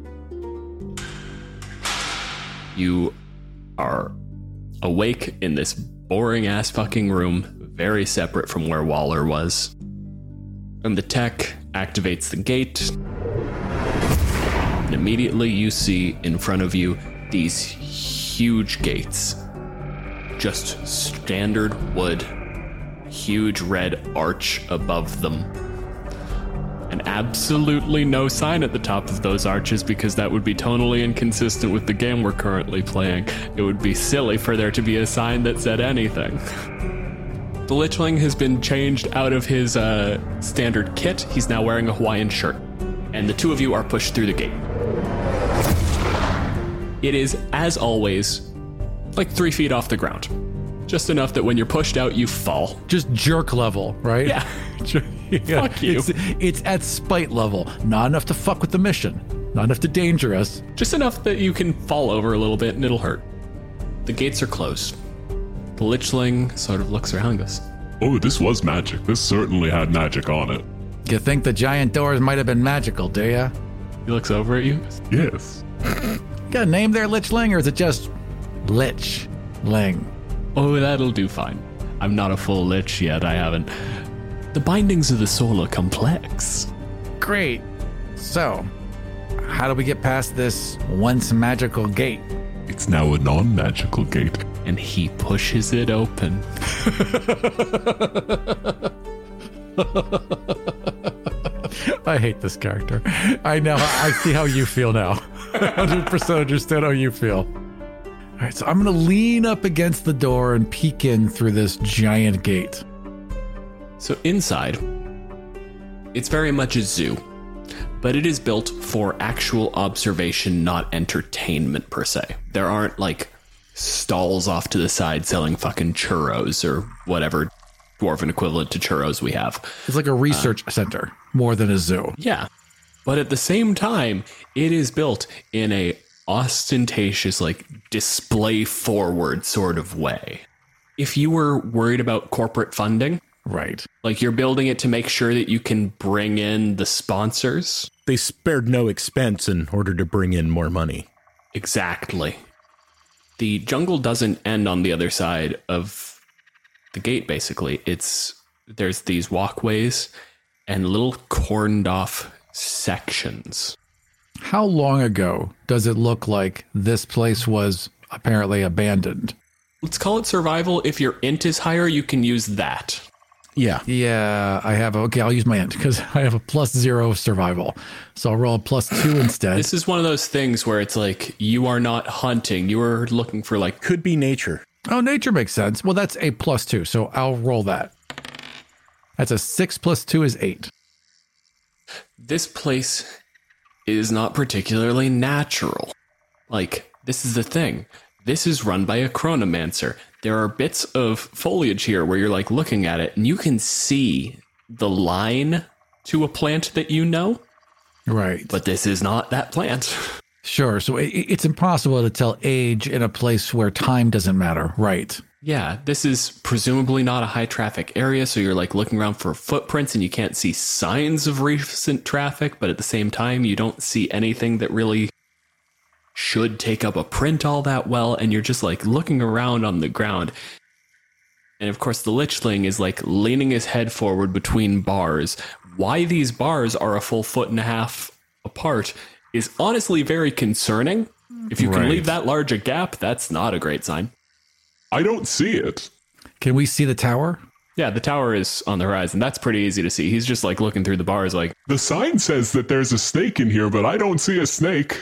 You are awake in this boring ass fucking room, very separate from where Waller was. And the tech activates the gate. And immediately you see in front of you these huge gates. Just standard wood, huge red arch above them. And absolutely no sign at the top of those arches because that would be tonally inconsistent with the game we're currently playing. It would be silly for there to be a sign that said anything. The Lichling has been changed out of his uh, standard kit. He's now wearing a Hawaiian shirt. And the two of you are pushed through the gate. It is, as always, like three feet off the ground. Just enough that when you're pushed out, you fall. Just jerk level, right? Yeah. Yeah, Fuck you. It's, it's at spite level. Not enough to fuck with the mission. Not enough to danger us. Just enough that you can fall over a little bit and it'll hurt. The gates are closed. The Lichling sort of looks around and goes, oh, this was magic. This certainly had magic on it. You think the giant doors might have been magical, do ya? He looks over at you. Yes. Got a name there, Lichling, or is it just Lichling? Oh, that'll do fine. I'm not a full lich yet. I haven't. The bindings of the soul are complex. Great. So, how do we get past this once magical gate? It's now a non-magical gate. And he pushes it open. I hate this character. I know. I see how you feel now. one hundred percent understand how you feel. All right, so I'm going to lean up against the door and peek in through this giant gate. So inside, it's very much a zoo, but it is built for actual observation, not entertainment per se. There aren't like stalls off to the side selling fucking churros or whatever dwarven equivalent to churros we have. It's like a research uh, center more than a zoo. Yeah, but at the same time, it is built in a ostentatious, like display forward sort of way. If you were worried about corporate funding, right, like you're building it to make sure that you can bring in the sponsors. They spared no expense in order to bring in more money. Exactly. The jungle doesn't end on the other side of the gate, basically. It's there's these walkways and little corned off sections. How long ago does it look like this place was apparently abandoned? Let's call it survival. If your int is higher, you can use that. Yeah. Yeah, I have. Okay, I'll use my int because I have a plus zero survival. So I'll roll a plus two instead. This is one of those things where it's like you are not hunting. You are looking for like... Could be nature. Oh, nature makes sense. Well, that's a plus two. So I'll roll that. That's a six plus two is eight. This place is not particularly natural. Like, this is the thing. This is run by a chronomancer. There are bits of foliage here where you're like looking at it and you can see the line to a plant that you know. Right. But this is not that plant. Sure. So it, it's impossible to tell age in a place where time doesn't matter. Right. Yeah. This is presumably not a high traffic area. So you're like looking around for footprints and you can't see signs of recent traffic. But at the same time, you don't see anything that really should take up a print all that well, and you're just like looking around on the ground. And of course the Lichling is like leaning his head forward between bars. Why these bars are a full foot and a half apart is honestly very concerning. If you can Right. leave that large a gap, that's not a great sign. I don't see it. Can we see the tower? Yeah, the tower is on the horizon. That's pretty easy to see. He's just like looking through the bars like, The sign says that there's a snake in here, but I don't see a snake.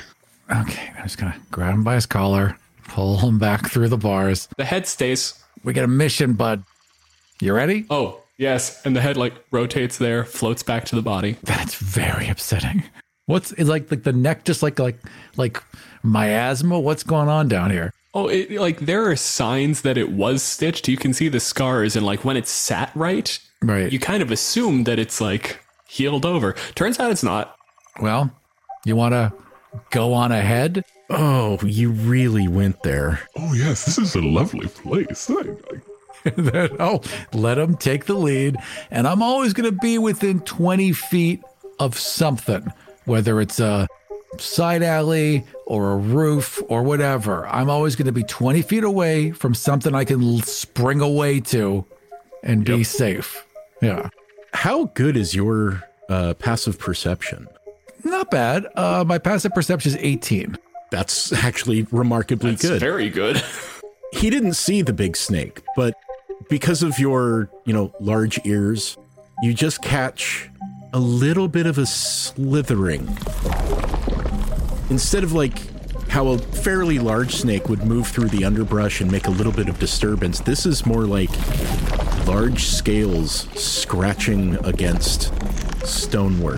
Okay, I'm just gonna grab him by his collar, pull him back through the bars. The head stays. We got a mission, bud. You ready? Oh, yes. And the head like rotates there, floats back to the body. That's very upsetting. What's it's like like the neck just like like like miasma? What's going on down here? Oh, it, like there are signs that it was stitched. You can see the scars, and like when it's sat right, Right. you kind of assume that it's like healed over. Turns out it's not. Well, you want to go on ahead? Oh, you really went there. Oh, yes, this is a lovely place. I, I, Then I'll let him take the lead, and I'm always going to be within twenty feet of something, whether it's a side alley or a roof or whatever. I'm always going to be twenty feet away from something I can l- spring away to and be safe. Yeah. How good is your uh, passive perception? Not bad. Uh, my passive perception is eighteen. That's actually remarkably That's good. very good. He didn't see the big snake, but because of your, you know, large ears, you just catch a little bit of a slithering. Instead of like how a fairly large snake would move through the underbrush and make a little bit of disturbance, this is more like large scales scratching against stonework.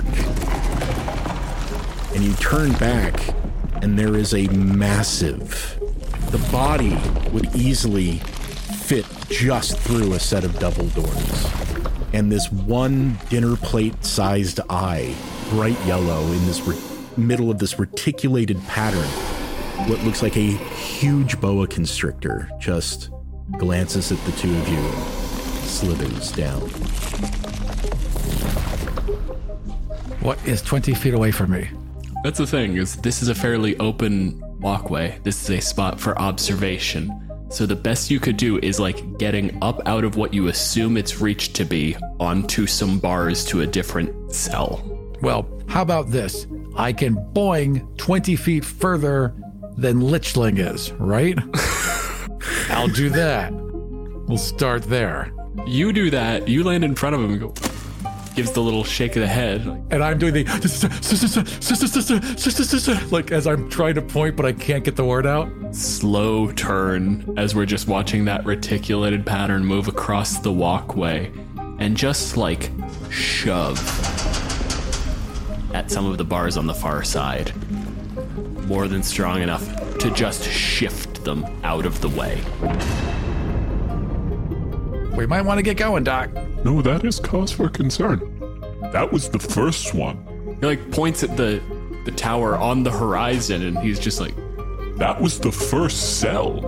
And you turn back, and there is a massive, the body would easily fit just through a set of double doors. And this one dinner plate sized eye, bright yellow in this re- middle of this reticulated pattern, what looks like a huge boa constrictor just glances at the two of you and slithers down. What is twenty feet away from me? That's the thing, is this is a fairly open walkway. This is a spot for observation. So the best you could do is like getting up out of what you assume its reach to be onto some bars to a different cell. Well, how about this? I can boing twenty feet further than Lichling is, right? I'll do that. We'll start there. You do that, you land in front of him and go, gives the little shake of the head. And I'm doing the like as I'm trying to point, but I can't get the word out. Slow turn as we're just watching that reticulated pattern move across the walkway and just like shove at some of the bars on the far side. More than strong enough to just shift them out of the way. We might want to get going, Doc. no, that is cause for concern. That was the first one. He like points at the the tower on the horizon and he's just like, That was the first cell.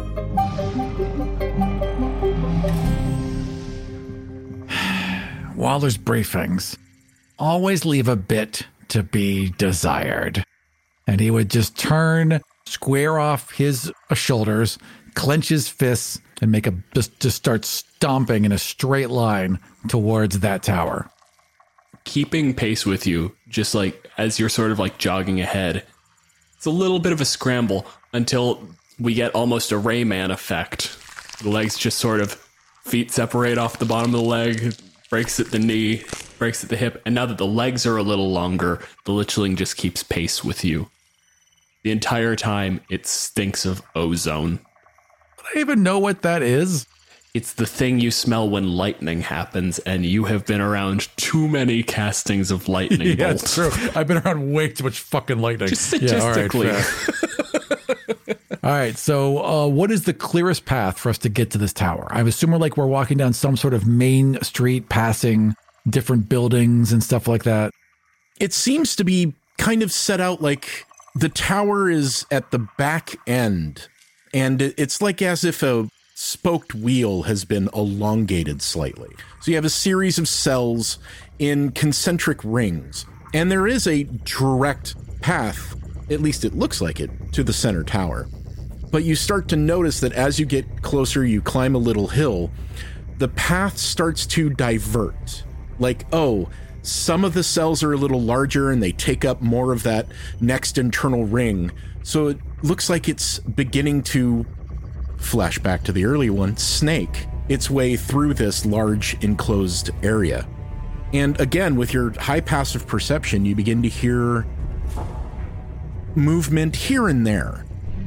Waller's briefings always leave a bit to be desired. And he would just turn, square off his shoulders, clench his fists, and make a just, just start stomping in a straight line towards that tower. keeping pace with you, just like as you're sort of like jogging ahead. It's a little bit of a scramble until we get almost a Rayman effect. The legs just sort of, feet separate off the bottom of the leg, breaks at the knee, breaks at the hip, and now that the legs are a little longer, the Lichling just keeps pace with you. The entire time, it stinks of ozone. Do I even know what that is? It's the thing you smell when lightning happens, and you have been around too many castings of lightning Yeah, bolts. it's true. I've been around way too much fucking lightning. Just Yeah, all right, statistically. fair. All right, so uh, what is the clearest path for us to get to this tower? I'm assuming like we're walking down some sort of main street, passing different buildings and stuff like that. It seems to be kind of set out like the tower is at the back end, and it's like as if a spoked wheel has been elongated slightly. So you have a series of cells in concentric rings, and there is a direct path, at least it looks like it, to the center tower. But you start to notice that as you get closer, you climb a little hill, the path starts to divert. Like, oh, some of the cells are a little larger and they take up more of that next internal ring. So it looks like it's beginning to flash back to the early one, snake its way through this large enclosed area. And again, with your high passive perception, you begin to hear movement here and there.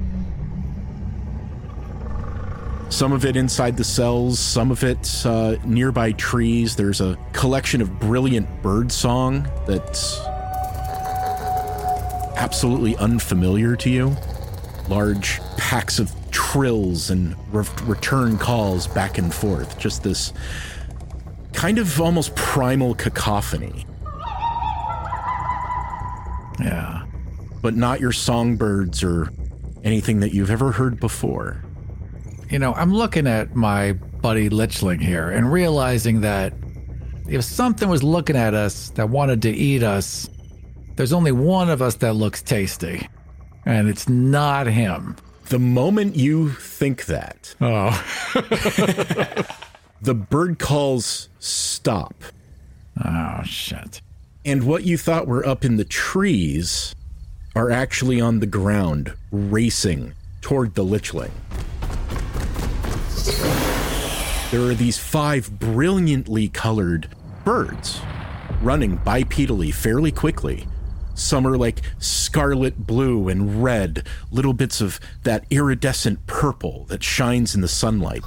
Some of it inside the cells, some of it uh, nearby trees. There's a collection of brilliant bird song that's absolutely unfamiliar to you. Large packs of trills and re- return calls back and forth. Just this kind of almost primal cacophony. Yeah. But not your songbirds or anything that you've ever heard before. You know, I'm looking at my buddy Lichling here and realizing that if something was looking at us that wanted to eat us, there's only one of us that looks tasty, and it's not him. The moment you think that, Oh. the bird calls stop. Oh, shit. And what you thought were up in the trees are actually on the ground, racing toward the Lichling. There are these five brilliantly colored birds running bipedally fairly quickly. Some are like scarlet blue and red, little bits of that iridescent purple that shines in the sunlight.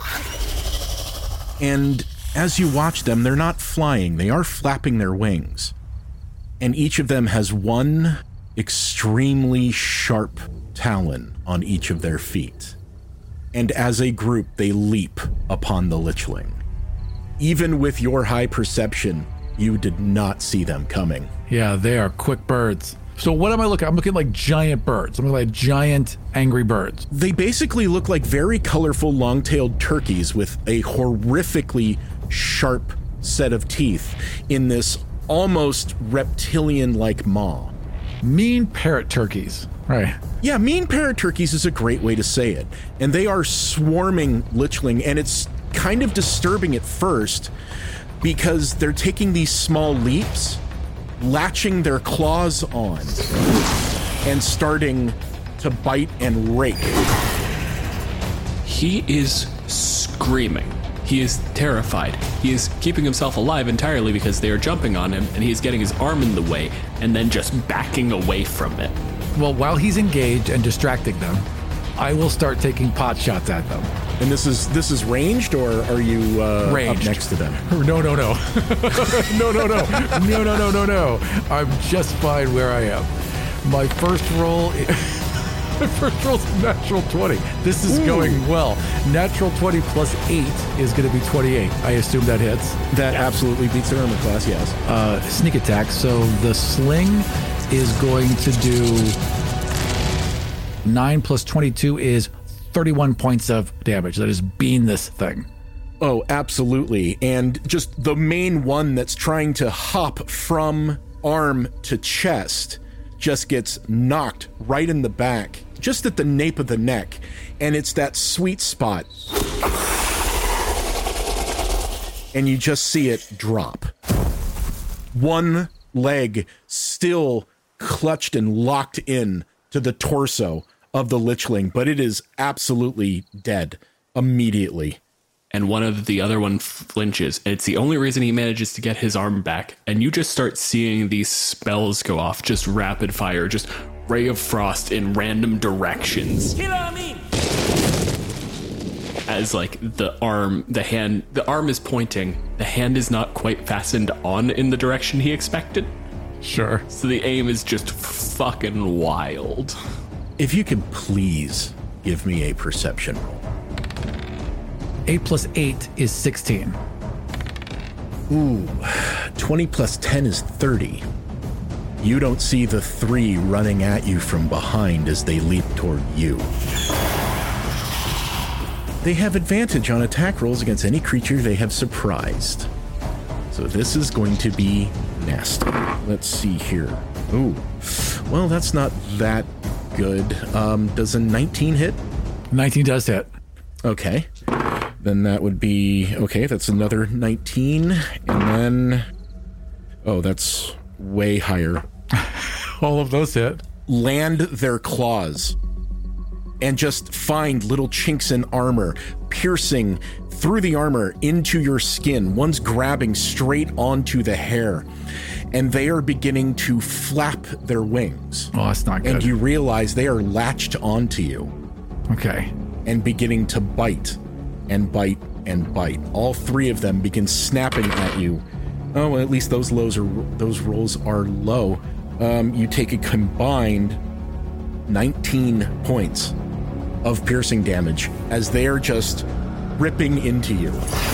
And as you watch them, they're not flying, they are flapping their wings. And each of them has one extremely sharp talon on each of their feet. And as a group, they leap upon the Lichling. Even with your high perception, you did not see them coming. Yeah, they are quick birds. So what am I looking at? I'm looking at like giant birds. I'm looking at giant angry birds. They basically look like very colorful long-tailed turkeys with a horrifically sharp set of teeth in this almost reptilian-like maw. Mean parrot turkeys. Right. Yeah, mean parrot turkeys is a great way to say it. And they are swarming Lichling, and it's kind of disturbing at first because they're taking these small leaps, latching their claws on, and starting to bite and rake. He is screaming. He is terrified. He is keeping himself alive entirely because they are jumping on him, and he is getting his arm in the way and then just backing away from it. Well, while he's engaged and distracting them, I will start taking pot shots at them. And this is this is ranged, or are you uh, Ranged. up next to them? No, no, no. no, no, no. No, no, no, no, no. I'm just fine where I am. My first roll is, my first roll is natural twenty. This is Ooh. going well. Natural twenty plus eight is going to be twenty-eight. I assume that hits. That absolutely beats their armor class, yes. Uh, sneak attack. So the sling is going to do nine plus twenty-two is thirty-one points of damage. That is bean this thing. Oh, absolutely. And just the main one that's trying to hop from arm to chest just gets knocked right in the back, just at the nape of the neck. And it's that sweet spot. And you just see it drop. One leg still clutched and locked in to the torso of the Lichling, but it is absolutely dead immediately. And one of the other one flinches. It's the only reason he manages to get his arm back. And you just start seeing these spells go off, just rapid fire, just ray of frost in random directions. As like the arm, the hand, the arm is pointing. The hand is not quite fastened on in the direction he expected. Sure. So the aim is just fucking wild. If you could please give me a perception roll. eight plus eight is sixteen. Ooh, twenty plus ten is thirty. You don't see the three running at you from behind as they leap toward you. They have advantage on attack rolls against any creature they have surprised. So this is going to be nasty. Let's see here. Ooh, well, that's not that good. Um, does a nineteen hit? nineteen does hit. Okay. Then that would be, okay, that's another nineteen. And then, oh, that's way higher. All of those hit. Land their claws and just find little chinks in armor, piercing through the armor into your skin. One's grabbing straight onto the hair. and they are beginning to flap their wings. Oh, that's not good. And you realize they are latched onto you. Okay. And beginning to bite and bite and bite. All three of them begin snapping at you. Oh, well, at least those lows are those rolls are low. Um, you take a combined nineteen points of piercing damage as they are just ripping into you.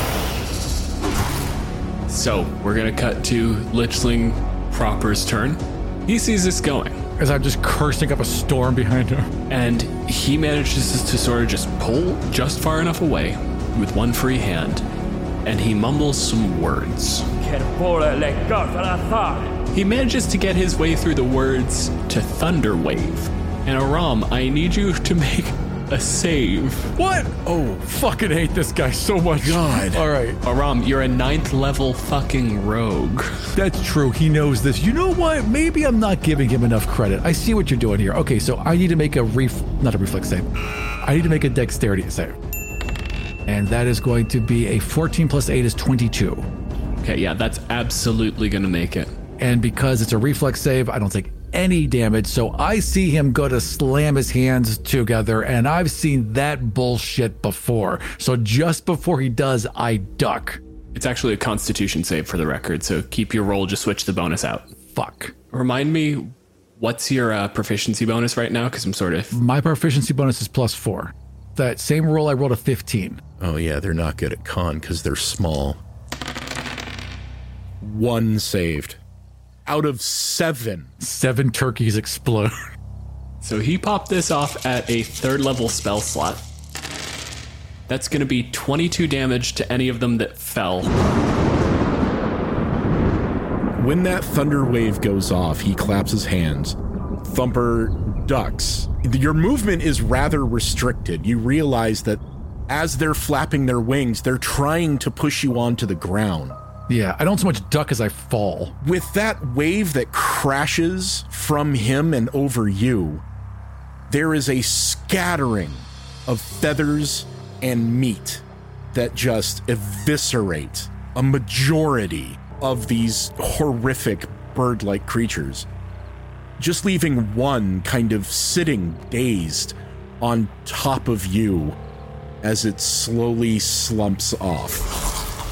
So we're gonna cut to Lichling Proper's turn. He sees this going, As I'm just cursing up a storm behind him. and he manages to sort of just pull just far enough away with one free hand, and he mumbles some words. He manages to get his way through the words to Thunder Wave. And Aram, I need you to make a save. What? Oh, fucking hate this guy so much. God. All right. Aram, you're a ninth level fucking rogue. That's true. He knows this. You know what? Maybe I'm not giving him enough credit. I see what you're doing here. Okay, so I need to make a ref... Not a reflex save. I need to make a dexterity save. And that is going to be a fourteen plus eight is twenty-two. Okay, yeah, that's absolutely gonna make it. And because it's a reflex save, I don't take any damage. So I see him go to slam his hands together, and I've seen that bullshit before. So just before he does, I duck. It's actually a Constitution save for the record, so keep your roll, just switch the bonus out. Fuck. Remind me, what's your uh, proficiency bonus right now? Because I'm sort of... My proficiency bonus is plus four. That same roll, I rolled a fifteen. Oh yeah, they're not good at con because they're small. One saved. Out of seven. Seven turkeys explode. So he popped this off at a third level spell slot. That's going to be twenty-two damage to any of them that fell. When that thunder wave goes off, he claps his hands. Thumper ducks. Your movement is rather restricted. You realize that as they're flapping their wings, they're trying to push you onto the ground. Yeah, I don't so much duck as I fall. With that wave that crashes from him and over you, there is a scattering of feathers and meat that just eviscerate a majority of these horrific bird-like creatures, just leaving one kind of sitting dazed on top of you as it slowly slumps off.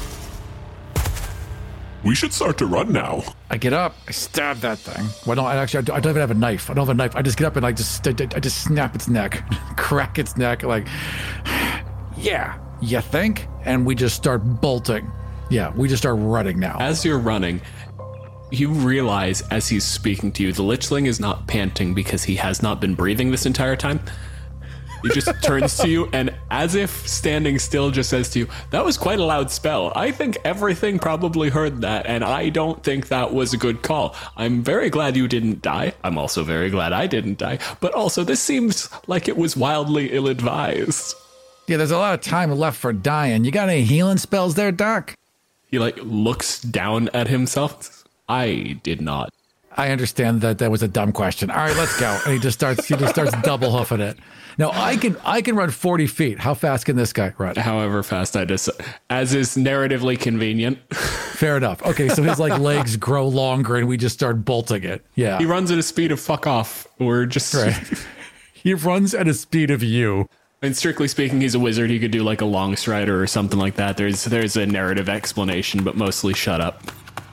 We should start to run now. I get up, I stab that thing. Well, no, I actually, I don't, I don't even have a knife. I don't have a knife. I just get up and I just, I, I just snap its neck, crack its neck, like, yeah, you think? And we just start bolting. Yeah, we just start running now. As you're running, you realize as he's speaking to you, the Lichling is not panting because he has not been breathing this entire time. He just turns to you and, as if standing still, just says to you, that was quite a loud spell. I think everything probably heard that, and I don't think that was a good call. I'm very glad you didn't die. I'm also very glad I didn't die. But also, this seems like it was wildly ill-advised. Yeah, there's a lot of time left for dying. You got any healing spells there, Doc? He, like, looks down at himself. I did not. I understand that that was a dumb question. All right, let's go. And he just starts, he just starts double hoofing it. Now I can, I can run forty feet. How fast can this guy run? However fast I just, as is narratively convenient. Fair enough. Okay, so his like legs grow longer, and we just start bolting it. Yeah, he runs at a speed of fuck off. We're just. Right. He runs at a speed of you. And strictly speaking, he's a wizard. He could do like a long strider or something like that. There's, there's a narrative explanation, but mostly shut up.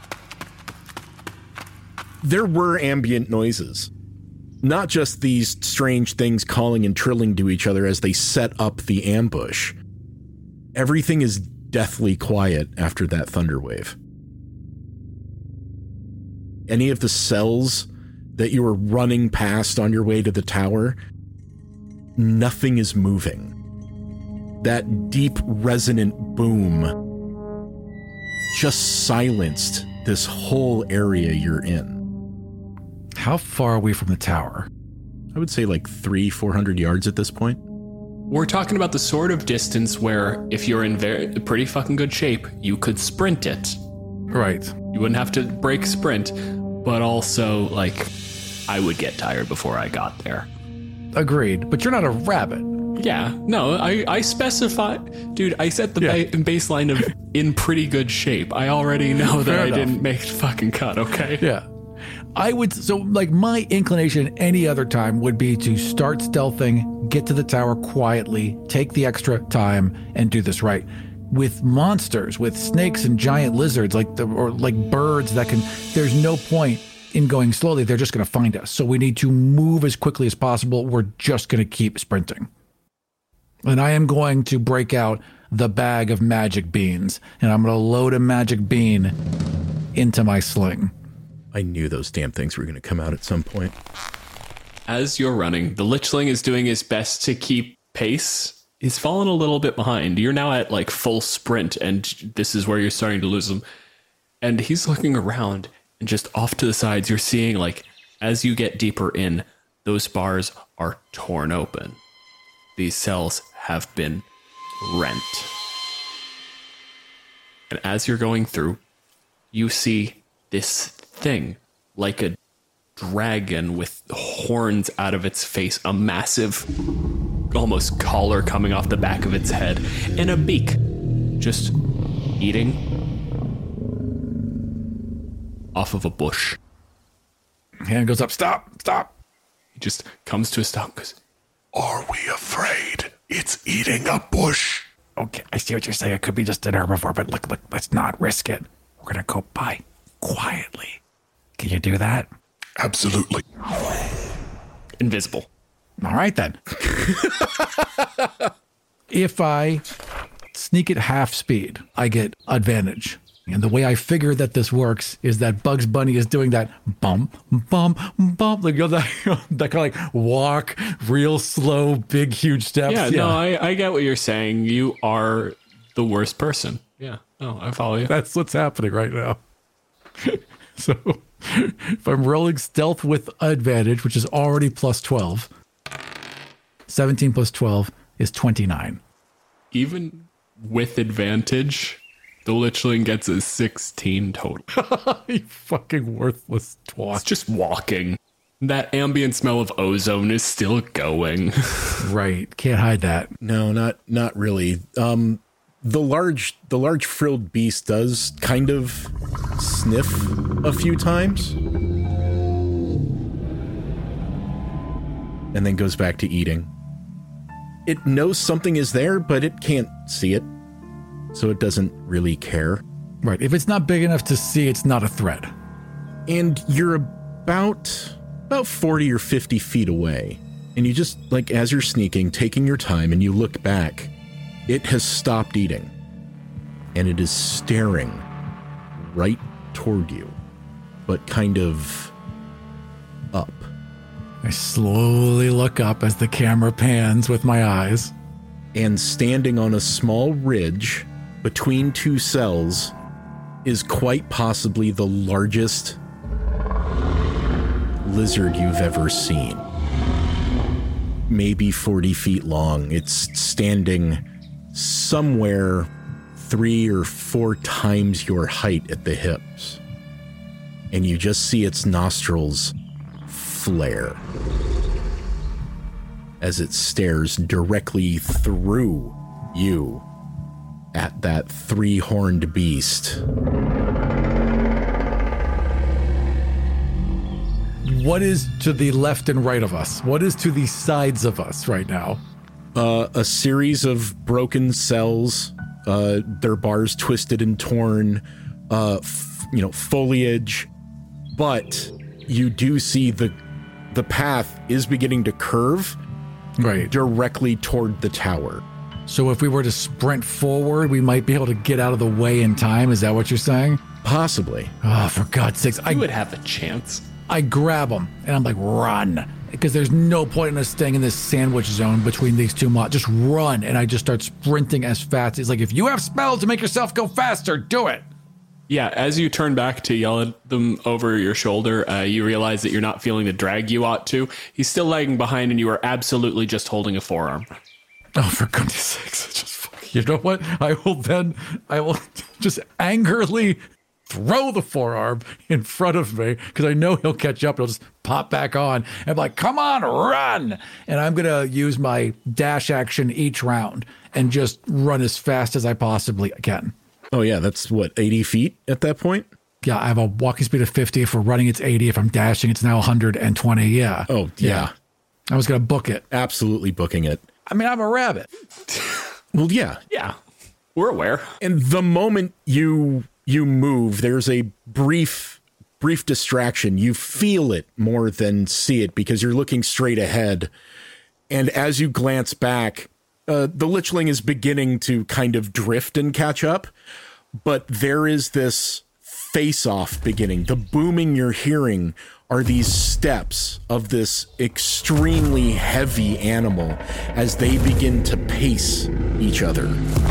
There were ambient noises, not just these strange things calling and trilling to each other as they set up the ambush. Everything is deathly quiet after that thunder wave. Any of the cells that you were running past on your way to the tower, nothing is moving. That deep resonant boom just silenced this whole area you're in. How far away from the tower? I would say like three, four hundred yards at this point. We're talking about the sort of distance where if you're in very pretty fucking good shape, you could sprint it. Right. You wouldn't have to break sprint, but also, like, I would get tired before I got there. Agreed. But you're not a rabbit. Yeah, no, I, I specify, dude, I set the Yeah. ba- baseline of in pretty good shape. I already know that Fair I enough. didn't make the fucking cut, okay? Yeah. I would, so like my inclination any other time would be to start stealthing, get to the tower quietly, take the extra time, and do this right. With monsters, with snakes and giant lizards, like the, or like birds that can, there's no point in going slowly. They're just going to find us. So we need to move as quickly as possible. We're just going to keep sprinting. And I am going to break out the bag of magic beans, and I'm going to load a magic bean into my sling. I knew those damn things were going to come out at some point. As you're running, the Lichling is doing his best to keep pace. He's fallen a little bit behind. You're now at like full sprint, and this is where you're starting to lose him. And he's looking around, and just off to the sides, you're seeing like, as you get deeper in, those bars are torn open. These cells have been rent. And as you're going through, you see this thing, like a dragon with horns out of its face, a massive, almost collar coming off the back of its head, and a beak, just eating off of a bush. Hand goes up. Stop. Stop. He just comes to a stop and goes, Are we afraid it's eating a bush? Okay, I see what you're saying. It could be just an herbivore, but look, look, let's not risk it. We're going to go by quietly. Can you do that? Absolutely. invisible. All right, then. If I sneak at half speed, I get advantage. And the way I figure that this works is that Bugs Bunny is doing that bump, bump, bump, like, you know, that, that kind of like walk, real slow, big, huge steps. Yeah, no, I, I get what you're saying. You are the worst person. Yeah, no, I follow you. That's what's happening right now. So if I'm rolling stealth with advantage, which is already plus twelve, seventeen plus twelve is twenty-nine. Even with advantage, the Lichling gets a sixteen total. You fucking worthless twat. It's just walking. That ambient smell of ozone is still going. Right. Can't hide that. No, not not really. Um, the large the large frilled beast does kind of sniff a few times, and then goes back to eating. It knows something is there, but it can't see it, so it doesn't really care. Right. If it's not big enough to see, it's not a threat. And you're about about forty or fifty feet away, and you just, like, as you're sneaking, taking your time, and you look back, it has stopped eating, and it is staring right toward you, but kind of up. I slowly look up as the camera pans with my eyes. And standing on a small ridge between two cells is quite possibly the largest lizard you've ever seen. Maybe forty feet long. It's standing somewhere three or four times your height at the hips. And you just see its nostrils flare as it stares directly through you at that three-horned beast. What is to the left and right of us? What is to the sides of us right now? Uh, a series of broken cells, uh, their bars twisted and torn, uh, f- you know, foliage, but you do see the the path is beginning to curve Right. directly toward the tower. So if we were to sprint forward, we might be able to get out of the way in time. Is that what you're saying? Possibly. Oh, for God's sakes. I You would have a chance. I grab him and I'm like, run. Because there's no point in us staying in this sandwich zone between these two mods. Just run. And I just start sprinting as fast. It's like, if you have spells to make yourself go faster, do it. Yeah, as you turn back to yell at them over your shoulder, uh, you realize that you're not feeling the drag you ought to. He's still lagging behind, and you are absolutely just holding a forearm. Oh, for goodness sakes. It's just, you know what? I will then, I will just angrily throw the forearm in front of me because I know he'll catch up. He'll just pop back on. And I'm like, come on, run. And I'm going to use my dash action each round and just run as fast as I possibly can. Oh, yeah. That's what, eighty feet at that point? Yeah, I have a walking speed of fifty. If we're running, it's eighty. If I'm dashing, it's now one hundred twenty. Yeah. Oh, yeah. yeah. I was going to book it. Absolutely booking it. I mean, I'm a rabbit. Well, yeah. Yeah, we're aware. And the moment you you move, there's a brief, brief distraction. You feel it more than see it because you're looking straight ahead. And as you glance back, uh, the Lichling is beginning to kind of drift and catch up. But there is this face-off beginning. The booming you're hearing are these steps of this extremely heavy animal as they begin to pace each other.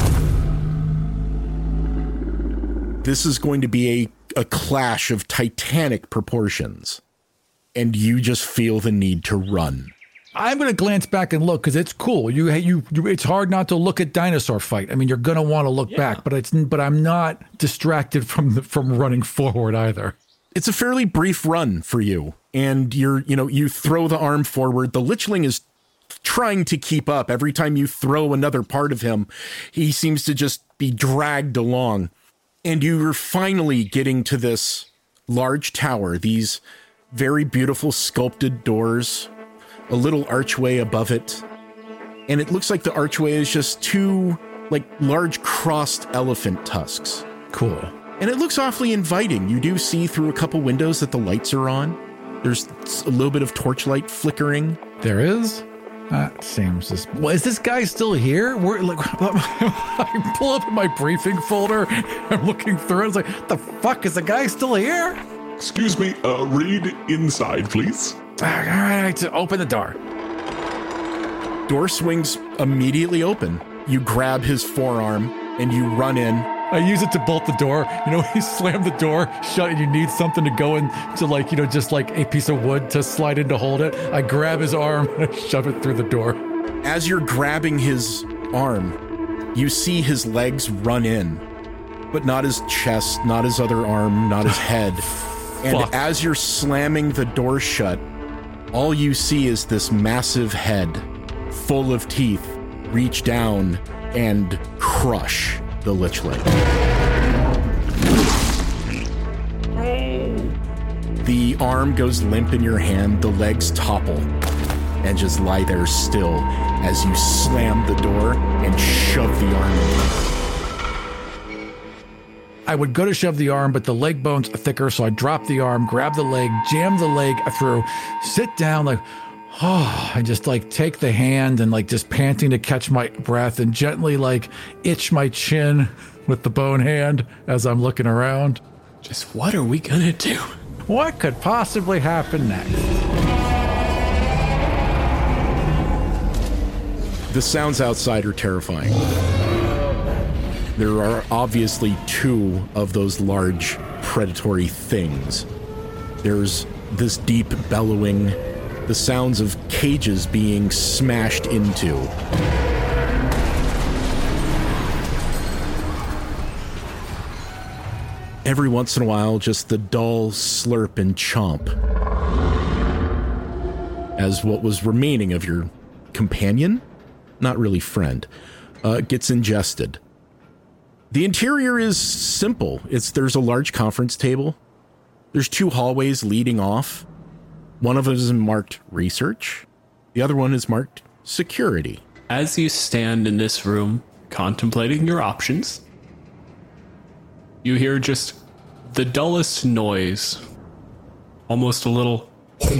This is going to be a, a clash of titanic proportions, and you just feel the need to run. I'm going to glance back and look because it's cool. You, you, you, it's hard not to look at dinosaur fight. I mean, you're going to want to look yeah. back, but it's, but I'm not distracted from the, from running forward either. It's a fairly brief run for you, and you're, you know, you throw the arm forward. The Lichling is trying to keep up. Every time you throw another part of him, he seems to just be dragged along. And you're finally getting to this large tower, these very beautiful sculpted doors, a little archway above it. And it looks like the archway is just two, like, large crossed elephant tusks. Cool. And it looks awfully inviting. You do see through a couple windows that the lights are on. There's a little bit of torchlight flickering. There is? That seems... This, well, is this guy still here? We're, like, I pull up my briefing folder. I'm looking through it. It's like, the fuck? Is the guy still here? Excuse me, uh, read inside, please. All right, to open the door. Door swings immediately open. You grab his forearm and you run in. I use it to bolt the door. You know, you slam the door shut and you need something to go in to, like, you know, just like a piece of wood to slide in to hold it. I grab his arm and I shove it through the door. As you're grabbing his arm, you see his legs run in, but not his chest, not his other arm, not his head. And Fuck. As you're slamming the door shut, all you see is this massive head full of teeth reach down and crush the Lichling. The arm goes limp in your hand, the legs topple and just lie there still as you slam the door and shove the arm in. I would go to shove the arm, but the leg bone's thicker, so I drop the arm, grab the leg, jam the leg through, sit down, like, oh, I just like take the hand and like just panting to catch my breath and gently like itch my chin with the bone hand as I'm looking around. Just what are we gonna do? What could possibly happen next? The sounds outside are terrifying. There are obviously two of those large predatory things. There's this deep bellowing, the sounds of cages being smashed into. Every once in a while, just the dull slurp and chomp as what was remaining of your companion, not really friend, uh, gets ingested. The interior is simple. It's there's a large conference table. There's two hallways leading off. One of them is marked research. The other one is marked security. As you stand in this room, contemplating your options, you hear just the dullest noise, almost a little,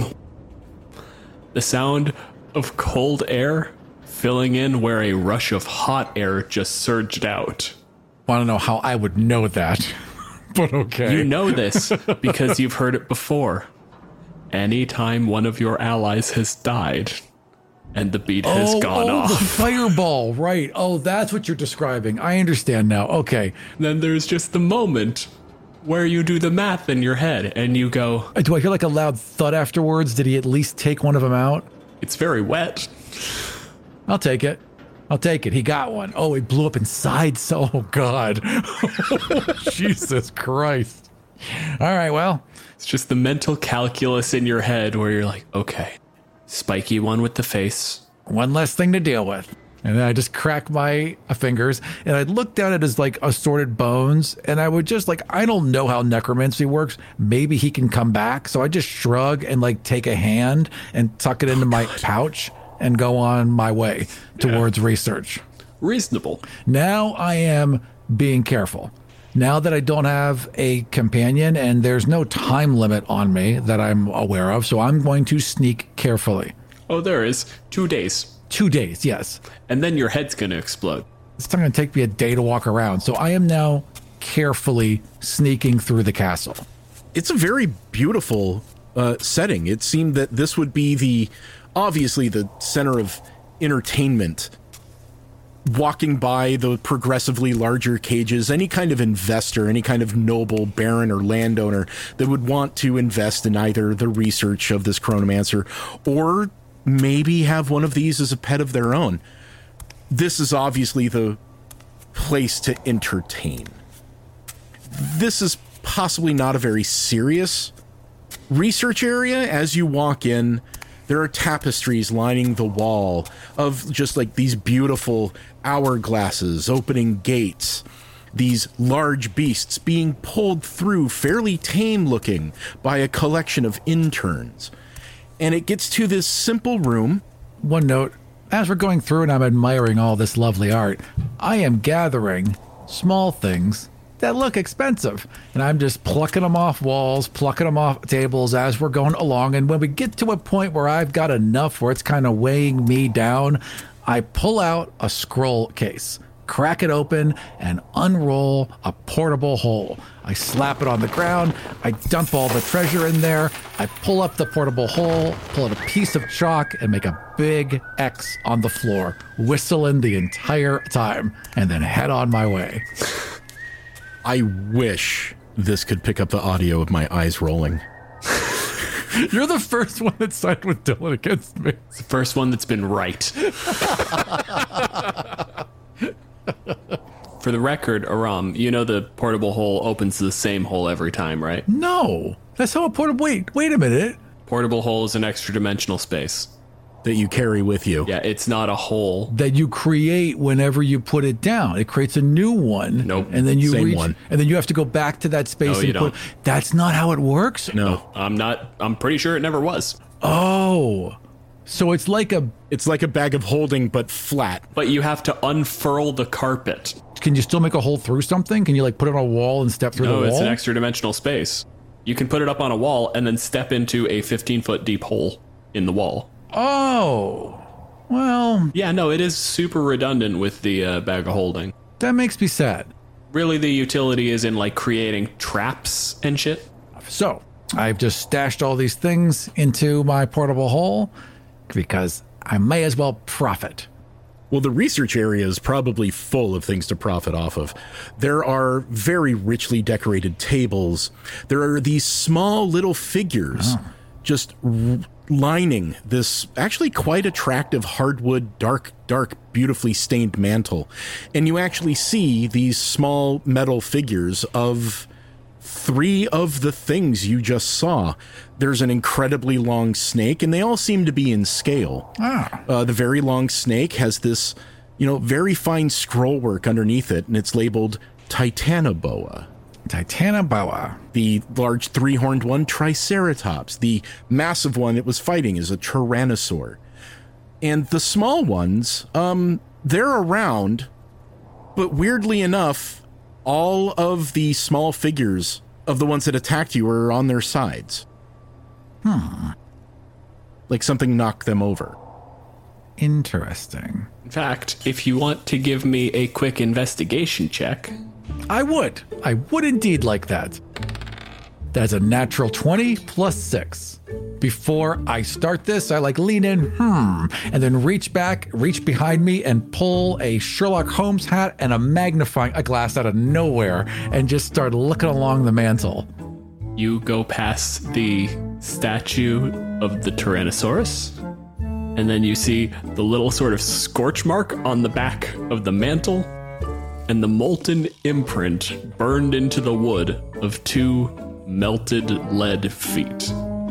the sound of cold air filling in where a rush of hot air just surged out. I don't know how I would know that, but okay. You know this because you've heard it before. Anytime one of your allies has died and the beat has oh, gone oh, off. The fireball, right. Oh, that's what you're describing. I understand now. Okay. Then there's just the moment where you do the math in your head and you go, Do I hear like a loud thud afterwards? Did he at least take one of them out? it's very wet. I'll take it. I'll take it. He got one. Oh, it blew up inside. So, oh, God. Jesus Christ. All right, well. It's just the mental calculus in your head where you're like, okay, spiky one with the face. One less thing to deal with. And then I just crack my fingers and I'd look down at his like assorted bones and I would just like, I don't know how necromancy works. Maybe he can come back. So I just shrug and like take a hand and tuck it into oh, my God. pouch and go on my way towards yeah. research. Reasonable. Now I am being careful. Now that I don't have a companion and there's no time limit on me that I'm aware of, so I'm going to sneak carefully. Oh, there is. Two days. Two days, yes. And then your head's going to explode. It's not going to take me a day to walk around. So I am now carefully sneaking through the castle. It's a very beautiful uh, setting. It seemed that this would be the, obviously the center of entertainment. Walking by the progressively larger cages, any kind of investor, any kind of noble baron or landowner that would want to invest in either the research of this chronomancer or maybe have one of these as a pet of their own. This is obviously the place to entertain. This is possibly not a very serious research area. As you walk in, there are tapestries lining the wall of just like these beautiful hourglasses opening gates, these large beasts being pulled through fairly tame looking by a collection of interns. And it gets to this simple room. One note, as we're going through and I'm admiring all this lovely art, I am gathering small things that look expensive. And I'm just plucking them off walls, plucking them off tables as we're going along. And when we get to a point where I've got enough where it's kind of weighing me down, I pull out a scroll case, crack it open, and unroll a portable hole. I slap it on the ground. I dump all the treasure in there. I pull up the portable hole, pull out a piece of chalk, and make a big X on the floor, whistling the entire time, and then head on my way. I wish this could pick up the audio of my eyes rolling. You're the first one that sided with Dylan against me. It's the first one that's been right. For the record, Aram, you know the portable hole opens the same hole every time, right? No. That's how a portable... Wait, wait a minute. Portable hole is an extra dimensional space. That you carry with you. Yeah, it's not a hole. That you create whenever you put it down. It creates a new one. Nope. And then you Same reach, one. And then you have to go back to that space no, and you put... Don't. That's not how it works? No. I'm not... I'm pretty sure it never was. Oh... So it's like a... It's like a bag of holding, but flat. But you have to unfurl the carpet. Can you still make a hole through something? Can you like put it on a wall and step through no, the wall? No, it's an extra dimensional space. You can put it up on a wall and then step into a fifteen foot deep hole in the wall. Oh, well... Yeah, no, it is super redundant with the uh, bag of holding. That makes me sad. Really, the utility is in like creating traps and shit. So, I've just stashed all these things into my portable hole because I may as well profit. Well, the research area is probably full of things to profit off of. There are very richly decorated tables. There are these small little figures oh. just r- lining this actually quite attractive hardwood, dark, dark, beautifully stained mantle. And you actually see these small metal figures of three of the things you just saw. There's an incredibly long snake, and they all seem to be in scale. Ah. Uh, the very long snake has this, you know, very fine scroll work underneath it, and it's labeled Titanoboa. Titanoboa. The large three-horned one, Triceratops. The massive one it was fighting is a Tyrannosaur. And the small ones, um, they're around, but weirdly enough, all of the small figures of the ones that attacked you are on their sides. Hmm. Like something knocked them over. Interesting. In fact, if you want to give me a quick investigation check... I would. I would indeed like that. That's a natural twenty plus six. Before I start this, I like lean in, hmm, and then reach back, reach behind me, and pull a Sherlock Holmes hat and a magnifying glass out of nowhere and just start looking along the mantle. You go past the statue of the Tyrannosaurus, and then you see the little sort of scorch mark on the back of the mantle, and the molten imprint burned into the wood of two melted lead feet.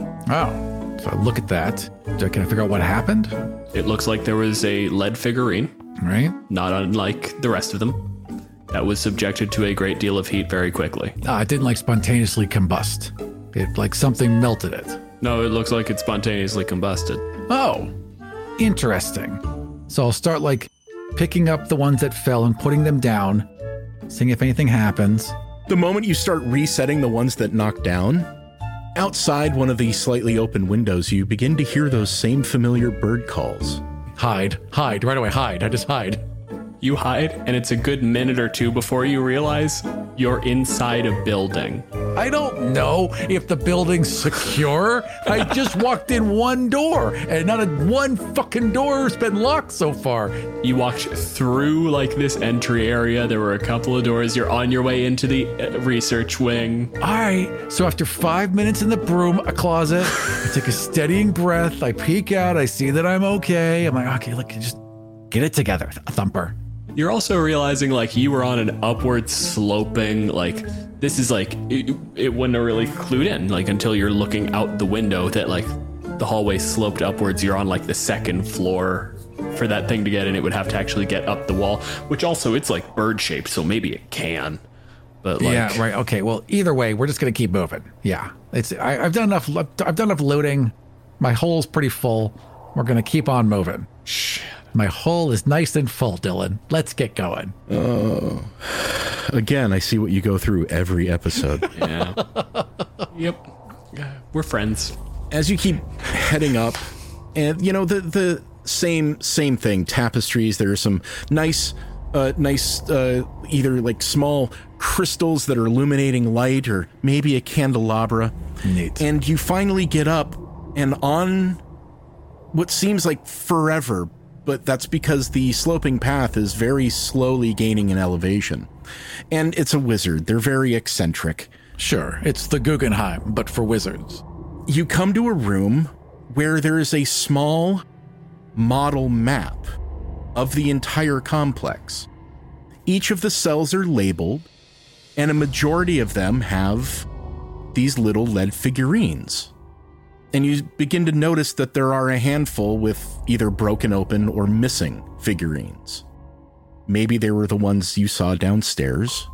Oh, so I look at that. So can I figure out what happened? It looks like there was a lead figurine, Right? not unlike the rest of them, that was subjected to a great deal of heat very quickly. Ah, it didn't like spontaneously combust. It like something melted it. No, it looks like it spontaneously combusted. Oh, interesting. So I'll start like picking up the ones that fell and putting them down, seeing if anything happens. The moment you start resetting the ones that knock down, outside one of the slightly open windows, you begin to hear those same familiar bird calls. Hide, hide, right away, hide. I just hide. You hide, and it's a good minute or two before you realize you're inside a building. I don't know if the building's secure. I just walked in one door, and not a one fucking door's been locked so far. You walked through like this entry area. There were a couple of doors. You're on your way into the uh, research wing. All right, so after five minutes in the broom a closet, I take a steadying breath. I peek out. I see that I'm okay. I'm like, okay, look, just get it together, Thumper. You're also realizing like you were on an upward sloping, like this is like, it, it wouldn't have really clued in like until you're looking out the window that like the hallway sloped upwards. You're on like the second floor. For that thing to get in, it would have to actually get up the wall, which also it's like bird shaped, so maybe it can. But like, yeah, right. Okay. Well, either way, we're just gonna keep moving. Yeah, it's I, I've done enough. I've done enough looting. My hole's pretty full. We're gonna keep on moving. Shh. My hole is nice and full, Dylan. Let's get going. Oh, again, I see what you go through every episode. Yeah. Yep. We're friends. As you keep heading up, and you know the the same same thing. Tapestries. There are some nice, uh, nice uh, either like small crystals that are illuminating light, or maybe a candelabra. Neat. And you finally get up, and on what seems like forever. But that's because the sloping path is very slowly gaining in elevation. And it's a wizard. They're very eccentric. Sure, it's the Guggenheim, but for wizards. You come to a room where there is a small model map of the entire complex. Each of the cells are labeled, and a majority of them have these little lead figurines. And you begin to notice that there are a handful with either broken open or missing figurines. Maybe they were the ones you saw downstairs.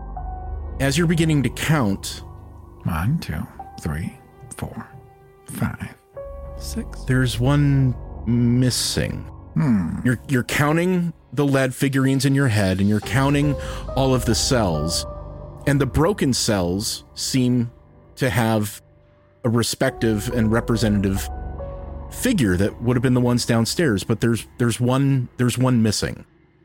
As you're beginning to count, One, two, three, four, five, six. there's one missing. Hmm. You're you're counting the lead figurines in your head, and you're counting all of the cells, and the broken cells seem to have a respective and representative figure that would have been the ones downstairs, but there's there's one there's one missing.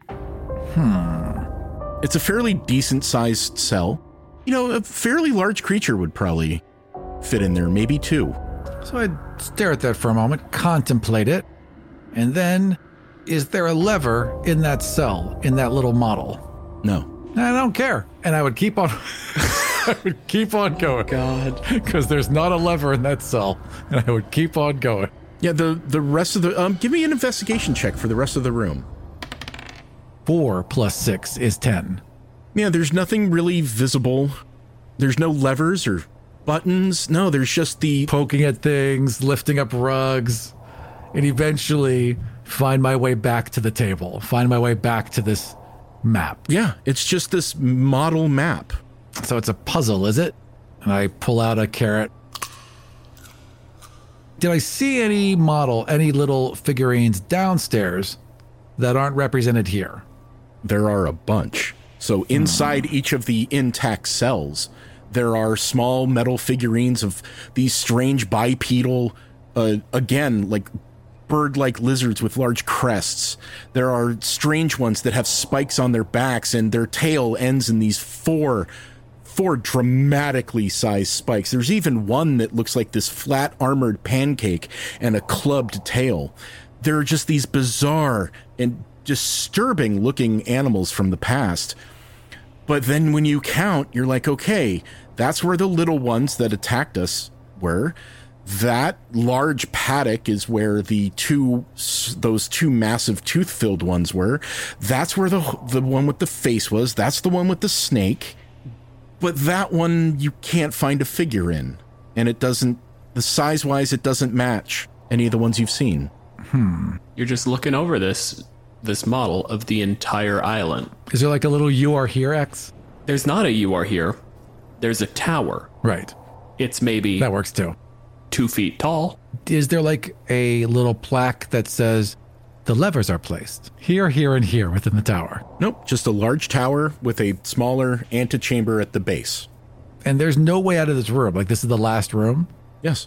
Hmm. It's a fairly decent sized cell. You know, a fairly large creature would probably fit in there, maybe two. So I'd stare at that for a moment, contemplate it, and then, is there a lever in that cell, in that little model? No. I don't care. And I would keep on I would keep on going. God. Because there's not a lever in that cell. And I would keep on going. Yeah, the the rest of the um give me an investigation check for the rest of the room. Four plus six is ten. Yeah, there's nothing really visible. There's no levers or buttons. No, there's just the Poking at things, lifting up rugs, and eventually find my way back to the table. Find my way back to this map. Yeah, it's just this model map. So it's a puzzle, is it? And I pull out a carrot. Did I see any model, any little figurines downstairs that aren't represented here? There are a bunch. So inside each of the intact cells, there are small metal figurines of these strange bipedal, uh, again, like bird-like lizards with large crests. There are strange ones that have spikes on their backs, and their tail ends in these four four dramatically sized spikes. There's even one that looks like this flat armored pancake and a clubbed tail. There are just these bizarre and disturbing looking animals from the past. But then when you count, you're like, okay, that's where the little ones that attacked us were. That large paddock is where the two, those two massive tooth-filled ones were. That's where the the one with the face was. That's the one with the snake. But that one you can't find a figure in. And it doesn't, the size-wise, it doesn't match any of the ones you've seen. Hmm. You're just looking over this this model of the entire island. Is there like a little You Are Here X? There's not a You Are Here. There's a tower. Right. It's maybe That works too. two feet tall. Is there like a little plaque that says the levers are placed here, here, and here within the tower? Nope, just a large tower with a smaller antechamber at the base. And there's no way out of this room. Like, this is the last room? Yes.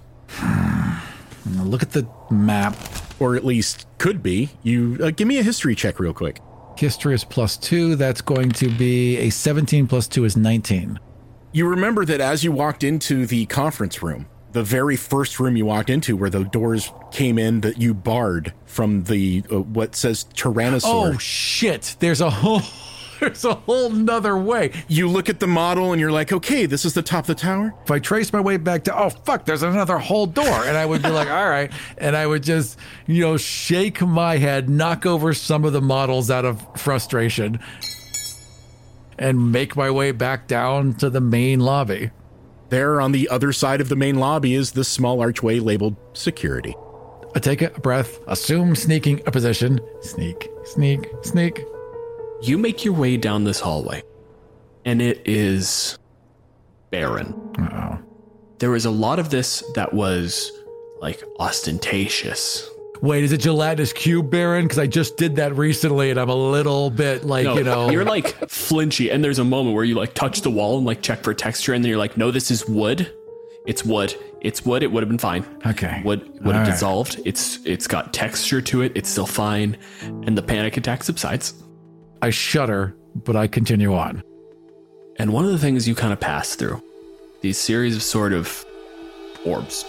Now look at the map. Or at least could be. You uh, give me a history check real quick. History is plus two. That's going to be a seventeen plus two is nineteen. You remember that as you walked into the conference room, the very first room you walked into where the doors came in that you barred from the, uh, what says Tyrannosaur. Oh, shit. There's a whole, there's a whole nother way. You look at the model and you're like, okay, this is the top of the tower. If I trace my way back to, oh, fuck, there's another whole door. And I would be like, all right. And I would just, you know, shake my head, knock over some of the models out of frustration, and make my way back down to the main lobby. There on the other side of the main lobby is this small archway labeled security. I take a breath, assume sneaking a position. Sneak, sneak, sneak. You make your way down this hallway, and it is barren. Uh-oh. There was a lot of this that was, like, ostentatious. Wait, is it gelatinous cube, Baron? Because I just did that recently, and I'm a little bit, like, No, you know... You're, like, flinchy, and there's a moment where you, like, touch the wall and, like, check for texture, and then you're like, no, this is wood. It's wood. It's wood. It would have been fine. Okay. Wood would have All right. dissolved. It's It's got texture to it. It's still fine. And the panic attack subsides. I shudder, but I continue on. And one of the things you kind of pass through, these series of sort of orbs.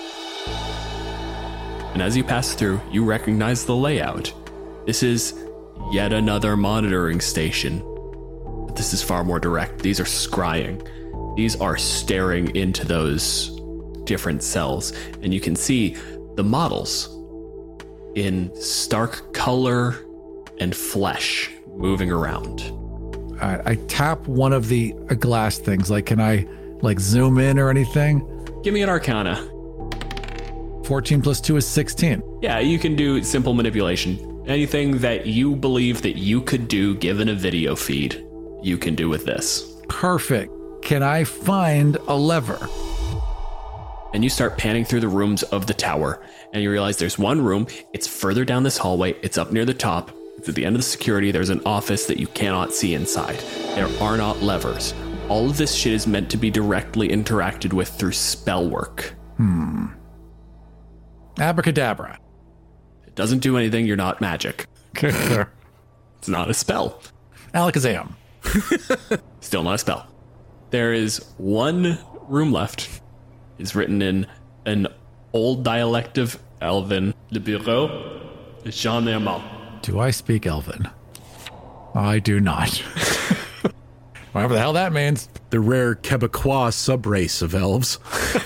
And as you pass through, you recognize the layout. This is yet another monitoring station. But this is far more direct. These are scrying. These are staring into those different cells. And you can see the models in stark color and flesh moving around. I, I tap one of the uh, glass things. Like, can I, like, zoom in or anything? Give me an Arcana. fourteen plus two is sixteen. Yeah, you can do simple manipulation. Anything that you believe that you could do given a video feed, you can do with this. Perfect. Can I find a lever? And you start panning through the rooms of the tower, and you realize there's one room. It's further down this hallway. It's up near the top. It's at the end of the security. There's an office that you cannot see inside. There are not levers. All of this shit is meant to be directly interacted with through spell work. Hmm. Abracadabra. It doesn't do anything. You're not magic. It's not a spell. Alakazam. Still not a spell. There is one room left. It's written in an old dialect of Elven. Le bureau de Jean Herman. Do I speak Elven? I do not. Whatever the hell that means. The rare Quebecois subrace of elves.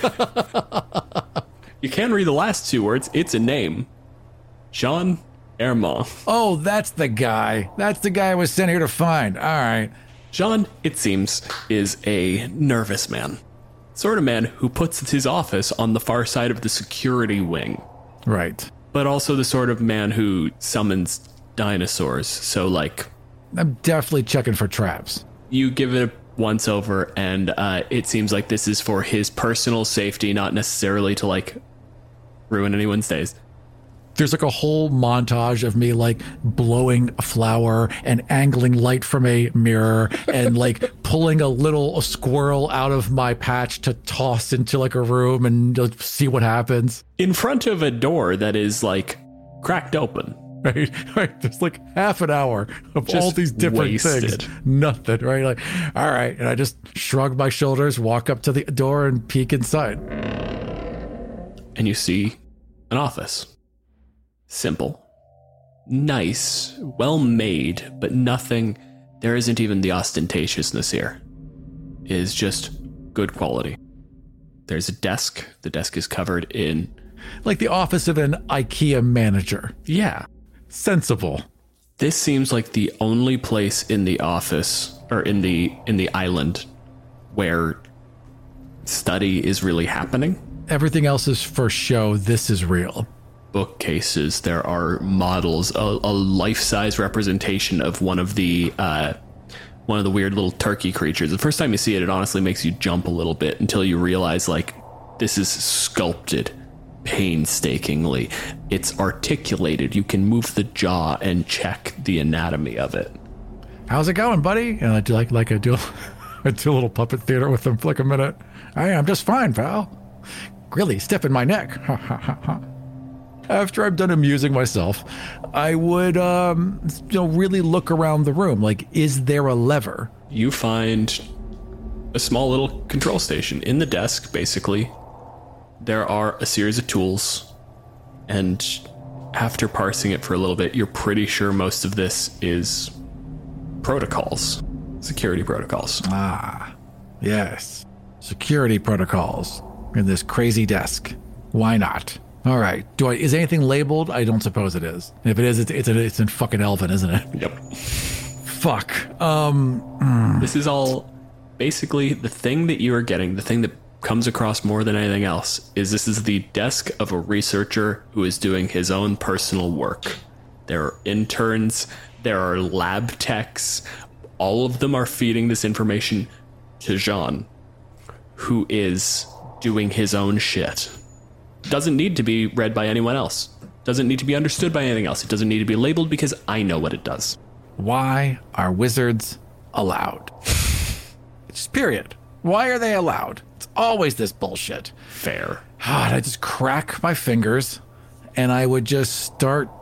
You can read the last two words. It's a name. Jean Herman. Oh, that's the guy. That's the guy I was sent here to find. All right. Jean, it seems, is a nervous man. Sort of man who puts his office on the far side of the security wing. Right. But also the sort of man who summons dinosaurs. So, like... I'm definitely checking for traps. You give it a once over, and uh, it seems like this is for his personal safety, not necessarily to, like, ruin anyone's days. There's like a whole montage of me like blowing a flower and angling light from a mirror and like pulling a little a squirrel out of my patch to toss into like a room and uh, see what happens. In front of a door that is like cracked open. Right, right. There's like half an hour of Just all these different wasted. things. Nothing, right? Like, all right. And I just shrug my shoulders, walk up to the door and peek inside. And you see an office. Simple. Nice. Well made, but nothing. There isn't even the ostentatiousness here. It is just good quality. There's a desk. The desk is covered in... like the office of an IKEA manager. Yeah. Sensible. This seems like the only place in the office, or in the in the island, where study is really happening. Everything else is for show. This is real. Bookcases, there are models, a, a life-size representation of one of the uh, one of the weird little turkey creatures. The first time you see it, it honestly makes you jump a little bit until you realize, like, this is sculpted painstakingly. It's articulated. You can move the jaw and check the anatomy of it. How's it going, buddy? And I do like like I do, I do a little puppet theater with them for like a minute. Hey, I'm just fine, pal. Really stiff in my neck. Ha ha ha ha. After I'm done amusing myself, I would, um, you know, really look around the room. Like, is there a lever? You find a small little control station in the desk, basically. There are a series of tools, and after parsing it for a little bit, you're pretty sure most of this is protocols, security protocols. Ah, yes. Security protocols in this crazy desk. Why not? All right. Do I? Is anything labeled? I don't suppose it is. If it is, it's it's, it's in fucking Elven, isn't it? Yep. Fuck. Um. Mm. This is all basically the thing that you are getting. The thing that comes across more than anything else is this is the desk of a researcher who is doing his own personal work. There are interns. There are lab techs. All of them are feeding this information to Jean, who is doing his own shit. Doesn't need to be read by anyone else. Doesn't need to be understood by anything else. It doesn't need to be labeled because I know what it does. Why are wizards allowed? Just period. Why are they allowed? It's always this bullshit. Fair. God, I just crack my fingers and I would just start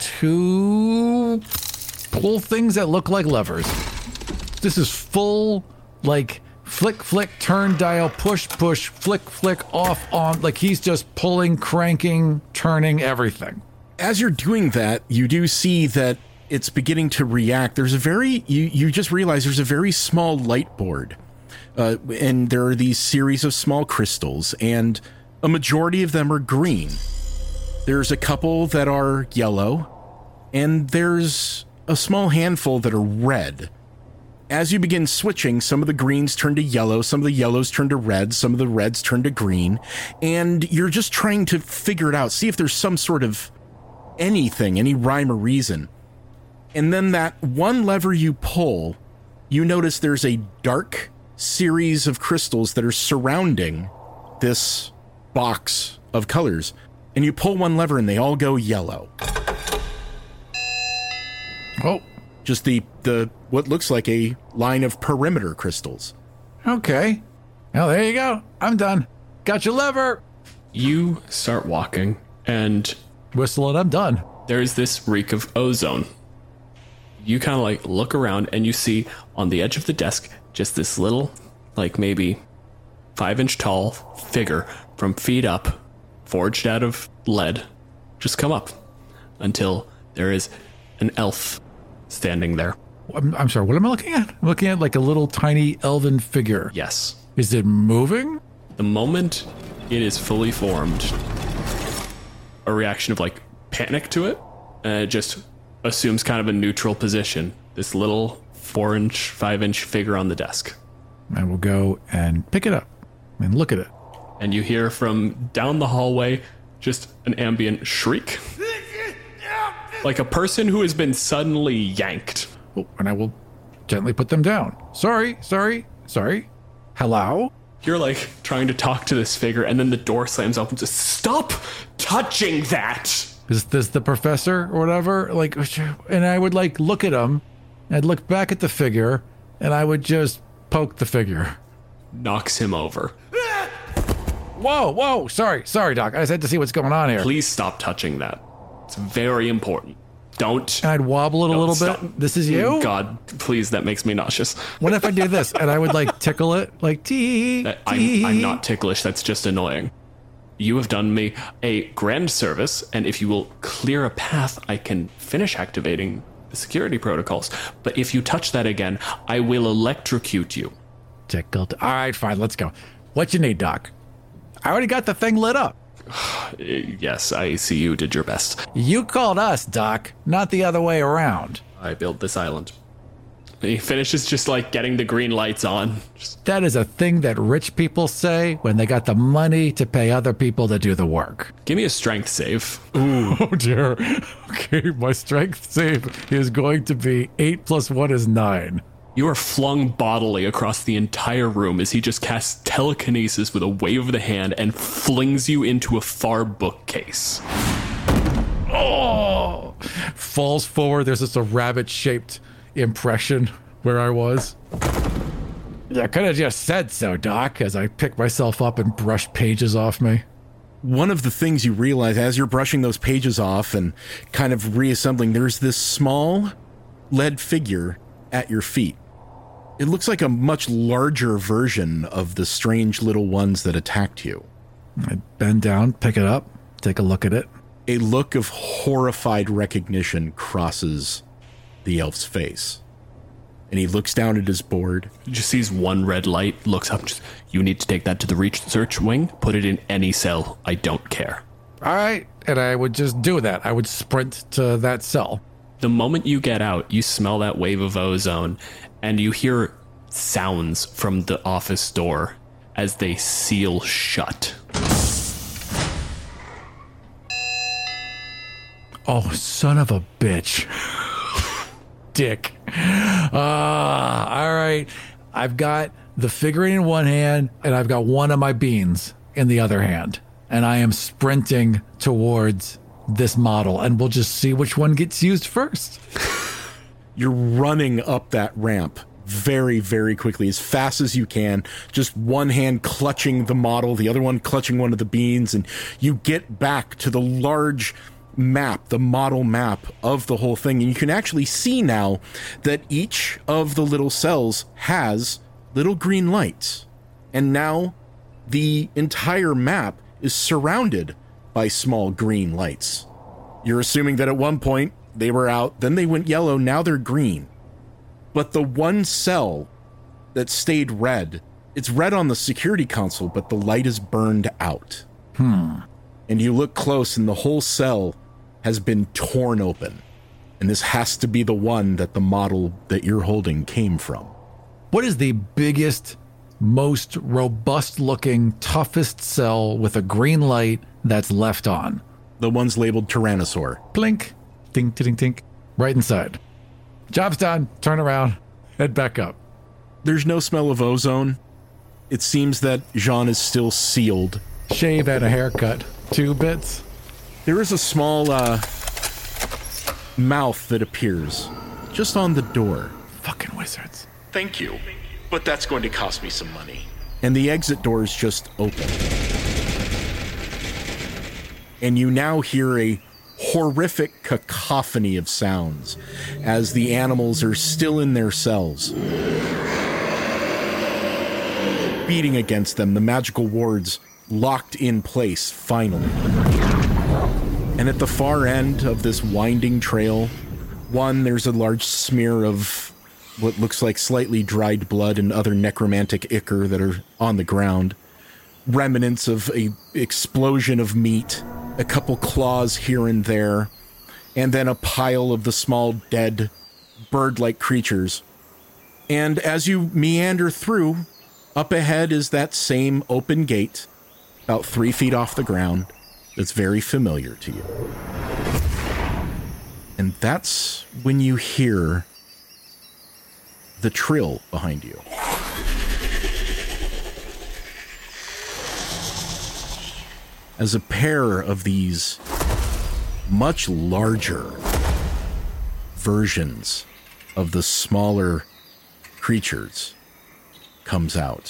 to pull things that look like levers. This is full, like, flick, flick, turn dial, push, push, flick, flick, off, on. Like, he's just pulling, cranking, turning everything. As you're doing that, you do see that it's beginning to react. There's a very, you, you just realize there's a very small light board. Uh, and there are these series of small crystals, and a majority of them are green. There's a couple that are yellow, and there's a small handful that are red. As you begin switching, some of the greens turn to yellow, some of the yellows turn to red, some of the reds turn to green, and you're just trying to figure it out, see if there's some sort of anything, any rhyme or reason. And then that one lever you pull, you notice there's a dark series of crystals that are surrounding this box of colors. And you pull one lever and they all go yellow. Oh. Just the, the what looks like a line of perimeter crystals. Okay. Well, there you go. I'm done. Got your lever. You start walking, and whistle and I'm done. There's this reek of ozone. You kind of like look around and you see on the edge of the desk just this little, like maybe five inch tall figure from feet up, forged out of lead, just come up until there is an elf standing there. I'm, I'm sorry, what am I looking at? I'm looking at like a little tiny elven figure. Yes. Is it moving? The moment it is fully formed, a reaction of like panic to it, and it just assumes kind of a neutral position. This little four inch, five inch figure on the desk. I will go and pick it up and look at it. And you hear from down the hallway just an ambient shriek. Like a person who has been suddenly yanked. Oh, and I will gently put them down. Sorry, sorry, sorry. Hello? You're like trying to talk to this figure, and then the door slams open. Just stop touching that. Is this the professor or whatever? Like, and I would like look at him. I'd look back at the figure, and I would just poke the figure. Knocks him over. Whoa, whoa, sorry, sorry, Doc. I just had to see what's going on here. Please stop touching that. It's very important. Don't. And I'd wobble it a little stop. bit. This is you? God, please, that makes me nauseous. What if I do this? And I would like tickle it, like tee, That- tee. I'm, I'm not ticklish. That's just annoying. You have done me a grand service, and if you will clear a path, I can finish activating the security protocols. But if you touch that again, I will electrocute you. Tickled. All right, fine, let's go. What you need, Doc? I already got the thing lit up. Uh, Yes, I see you did your best. You called us, Doc, not the other way around. I built this island. He finishes just like getting the green lights on. Just, That is a thing that rich people say when they got the money to pay other people to do the work. give me a strength save. Oh dear. Okay, my strength save is going to be eight plus one is nine. You are flung bodily across the entire room as he just casts telekinesis with a wave of the hand and flings you into a far bookcase. Oh! Falls forward. There's just a rabbit-shaped impression where I was. I could have just said so, Doc, as I pick myself up and brush pages off me. One of the things you realize as you're brushing those pages off and kind of reassembling, there's this small lead figure at your feet. It looks like a much larger version of the strange little ones that attacked you. I bend down, pick it up, take a look at it. A look of horrified recognition crosses the elf's face. And he looks down at his board. He just sees one red light, looks up, just, you need to take that to the research wing, put it in any cell. I don't care. All right, and I would just do that. I would sprint to that cell. The moment you get out, you smell that wave of ozone, and you hear sounds from the office door as they seal shut. Oh, son of a bitch. Dick. Ah, all right. I've got the figurine in one hand, and I've got one of my beans in the other hand. And I am sprinting towards this model, and we'll just see which one gets used first. You're running up that ramp very, very quickly, as fast as you can, just one hand clutching the model, the other one clutching one of the beans, and you get back to the large map, the model map of the whole thing, and you can actually see now that each of the little cells has little green lights, and now the entire map is surrounded by small green lights. You're assuming that at one point they were out, then they went yellow, now they're green. But the one cell that stayed red, it's red on the security console, but the light is burned out. Hmm. And you look close and the whole cell has been torn open. And this has to be the one that the model that you're holding came from. What is the biggest, most robust-looking, toughest cell with a green light that's left on? The one's labeled Tyrannosaur. Blink. Ding, ding, ding. Right inside. Job's done. Turn around. Head back up. There's no smell of ozone. It seems that Jean is still sealed. Shave and a haircut. Two bits. There is a small uh, mouth that appears just on the door. Fucking wizards. Thank you, but that's going to cost me some money. And the exit door is just open. And you now hear a horrific cacophony of sounds as the animals are still in their cells. Beating against them, the magical wards locked in place, finally. And at the far end of this winding trail, one, there's a large smear of what looks like slightly dried blood and other necromantic ichor that are on the ground. Remnants of a explosion of meat, a couple claws here and there, and then a pile of the small dead bird-like creatures. And as you meander through, up ahead is that same open gate, about three feet off the ground, that's very familiar to you. And that's when you hear the trill behind you. As a pair of these much larger versions of the smaller creatures comes out.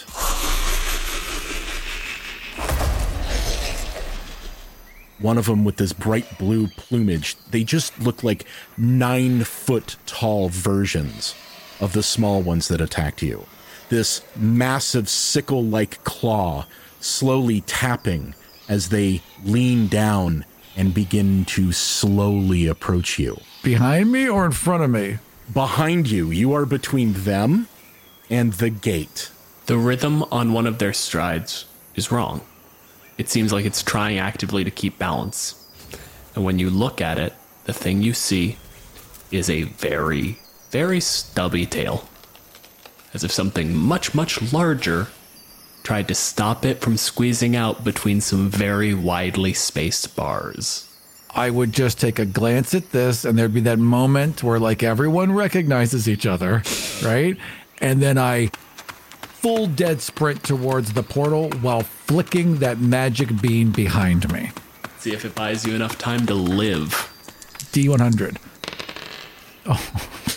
One of them with this bright blue plumage, they just look like nine foot tall versions of the small ones that attacked you. This massive sickle-like claw slowly tapping as they lean down and begin to slowly approach you. Behind me or in front of me? Behind you, you are between them and the gate. The rhythm on one of their strides is wrong. It seems like it's trying actively to keep balance. And when you look at it, the thing you see is a very, very stubby tail, as if something much, much larger tried to stop it from squeezing out between some very widely spaced bars. I would just take a glance at this, and there'd be that moment where, like, everyone recognizes each other, right? And then I full dead sprint towards the portal while flicking that magic bean behind me. See if it buys you enough time to live. D one hundred. Oh.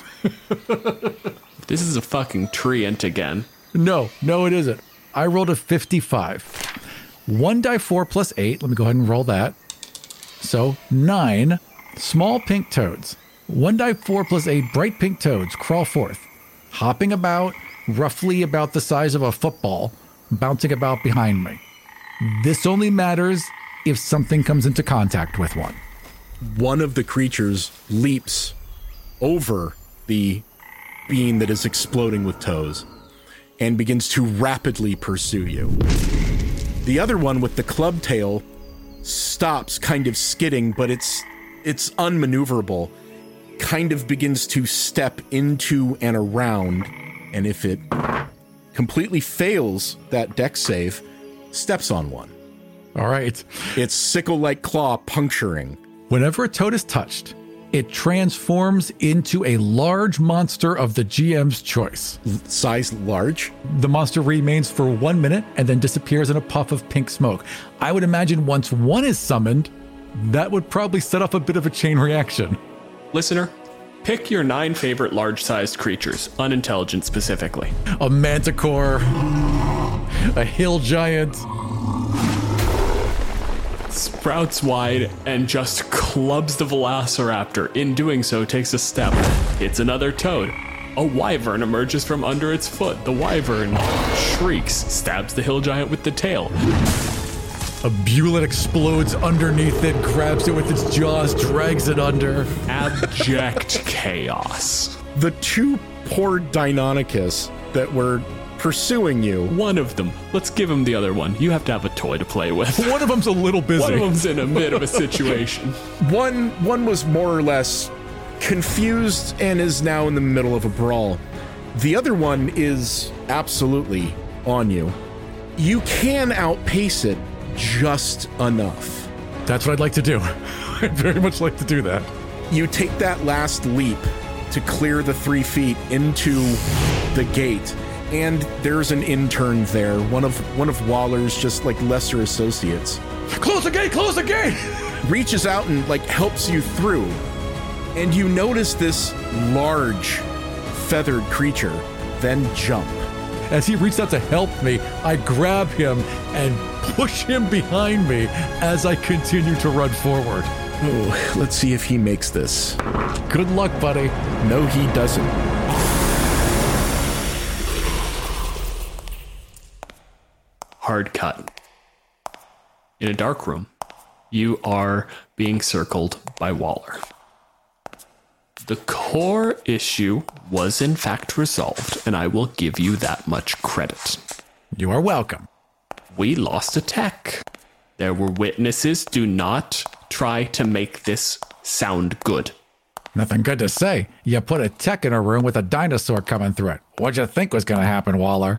This is a fucking treant again. No, no, it isn't. I rolled a fifty-five. One die four plus eight. Let me go ahead and roll that. So nine small pink toads. One die four plus eight bright pink toads crawl forth, hopping about, roughly about the size of a football, bouncing about behind me. This only matters if something comes into contact with one. One of the creatures leaps over the bean that is exploding with toes and begins to rapidly pursue you. The other one with the club tail stops, kind of skidding, but it's it's unmaneuverable, kind of begins to step into and around, and if it completely fails that dex save, steps on one. All right. Its sickle-like claw puncturing. Whenever a toad is touched, it transforms into a large monster of the G M's choice. Size large? The monster remains for one minute and then disappears in a puff of pink smoke. I would imagine once one is summoned, that would probably set off a bit of a chain reaction. Listener, pick your nine favorite large-sized creatures, unintelligent specifically. A manticore, a hill giant. Sprouts wide and just clubs the velociraptor. In doing so, takes a step, hits another toad. A wyvern emerges from under its foot. The wyvern shrieks, stabs the hill giant with the tail. A bullet explodes underneath it, grabs it with its jaws, drags it under. Abject chaos. The two poor Deinonychus that were pursuing you. One of them. Let's give him the other one. You have to have a toy to play with. One of them's a little busy. One of them's in a bit of a situation. One one was more or less confused and is now in the middle of a brawl. The other one is absolutely on you. You can outpace it just enough. That's what I'd like to do. I'd very much like to do that. You take that last leap to clear the three feet into the gate. And there's an intern there, one of one of Waller's just like lesser associates. Close the gate, close the gate! Reaches out and like helps you through. And you notice this large feathered creature then jump. As he reached out to help me, I grab him and push him behind me as I continue to run forward. Oh, let's see if he makes this. Good luck, buddy. No, he doesn't. Hard cut. In a dark room, you are being circled by Waller. The core issue was in fact resolved, and I will give you that much credit. You are welcome. We lost a tech. There were witnesses. Do not try to make this sound good. Nothing good to say. You put a tech in a room with a dinosaur coming through it. What'd you think was going to happen, Waller?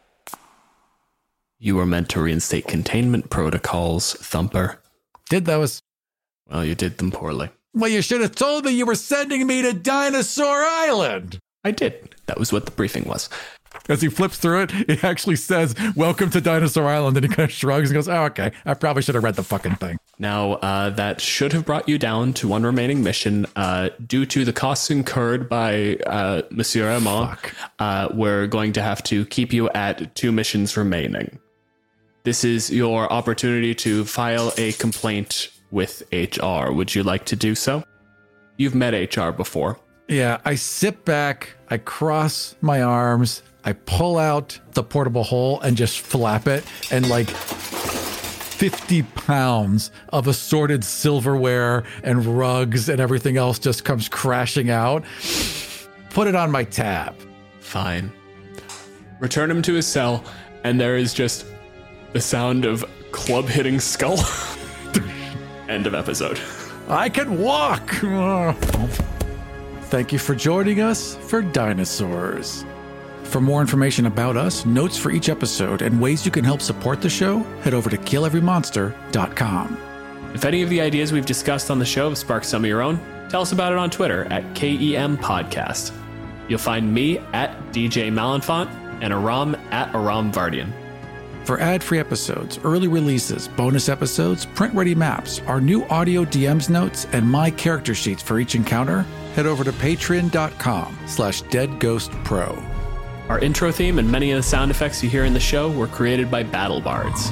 You were meant to reinstate containment protocols, Thumper. Did those? Well, you did them poorly. Well, you should have told me you were sending me to Dinosaur Island. I did. That was what the briefing was. As he flips through it, it actually says, "Welcome to Dinosaur Island." And he kind of shrugs and goes, "Oh, okay. I probably should have read the fucking thing." Now, uh, that should have brought you down to one remaining mission. Uh, due to the costs incurred by uh, Monsieur Armand, uh, we're going to have to keep you at two missions remaining. This is your opportunity to file a complaint with H R. Would you like to do so? You've met H R before. Yeah, I sit back, I cross my arms, I pull out the portable hole and just flap it, and like fifty pounds of assorted silverware and rugs and everything else just comes crashing out. Put it on my tab. Fine. Return him to his cell, and there is just the sound of club hitting skull. End of episode. I can walk. Thank you for joining us for Dinosaurs. For more information about us, notes for each episode, and ways you can help support the show, head over to kill every monster dot com. If any of the ideas we've discussed on the show have sparked some of your own, tell us about it on Twitter at K E M Podcast. You'll find me at D J Malenfant and Aram at Aram Vardian. For ad-free episodes, early releases, bonus episodes, print-ready maps, our new audio D Ms notes, and my character sheets for each encounter, head over to patreon.com slash deadghostpro. Our intro theme and many of the sound effects you hear in the show were created by BattleBards.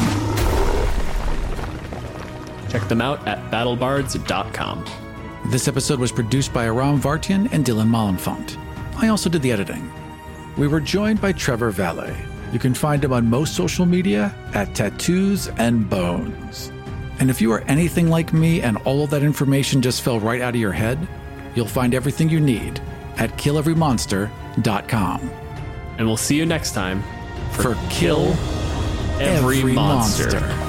Check them out at battlebards dot com. This episode was produced by Aram Vartian and Dylan Malenfant. I also did the editing. We were joined by Trevor Valle. You can find him on most social media at Tattoos and Bones. And if you are anything like me and all of that information just fell right out of your head, you'll find everything you need at kill every monster dot com. And we'll see you next time for, for Kill Every, every monster. monster.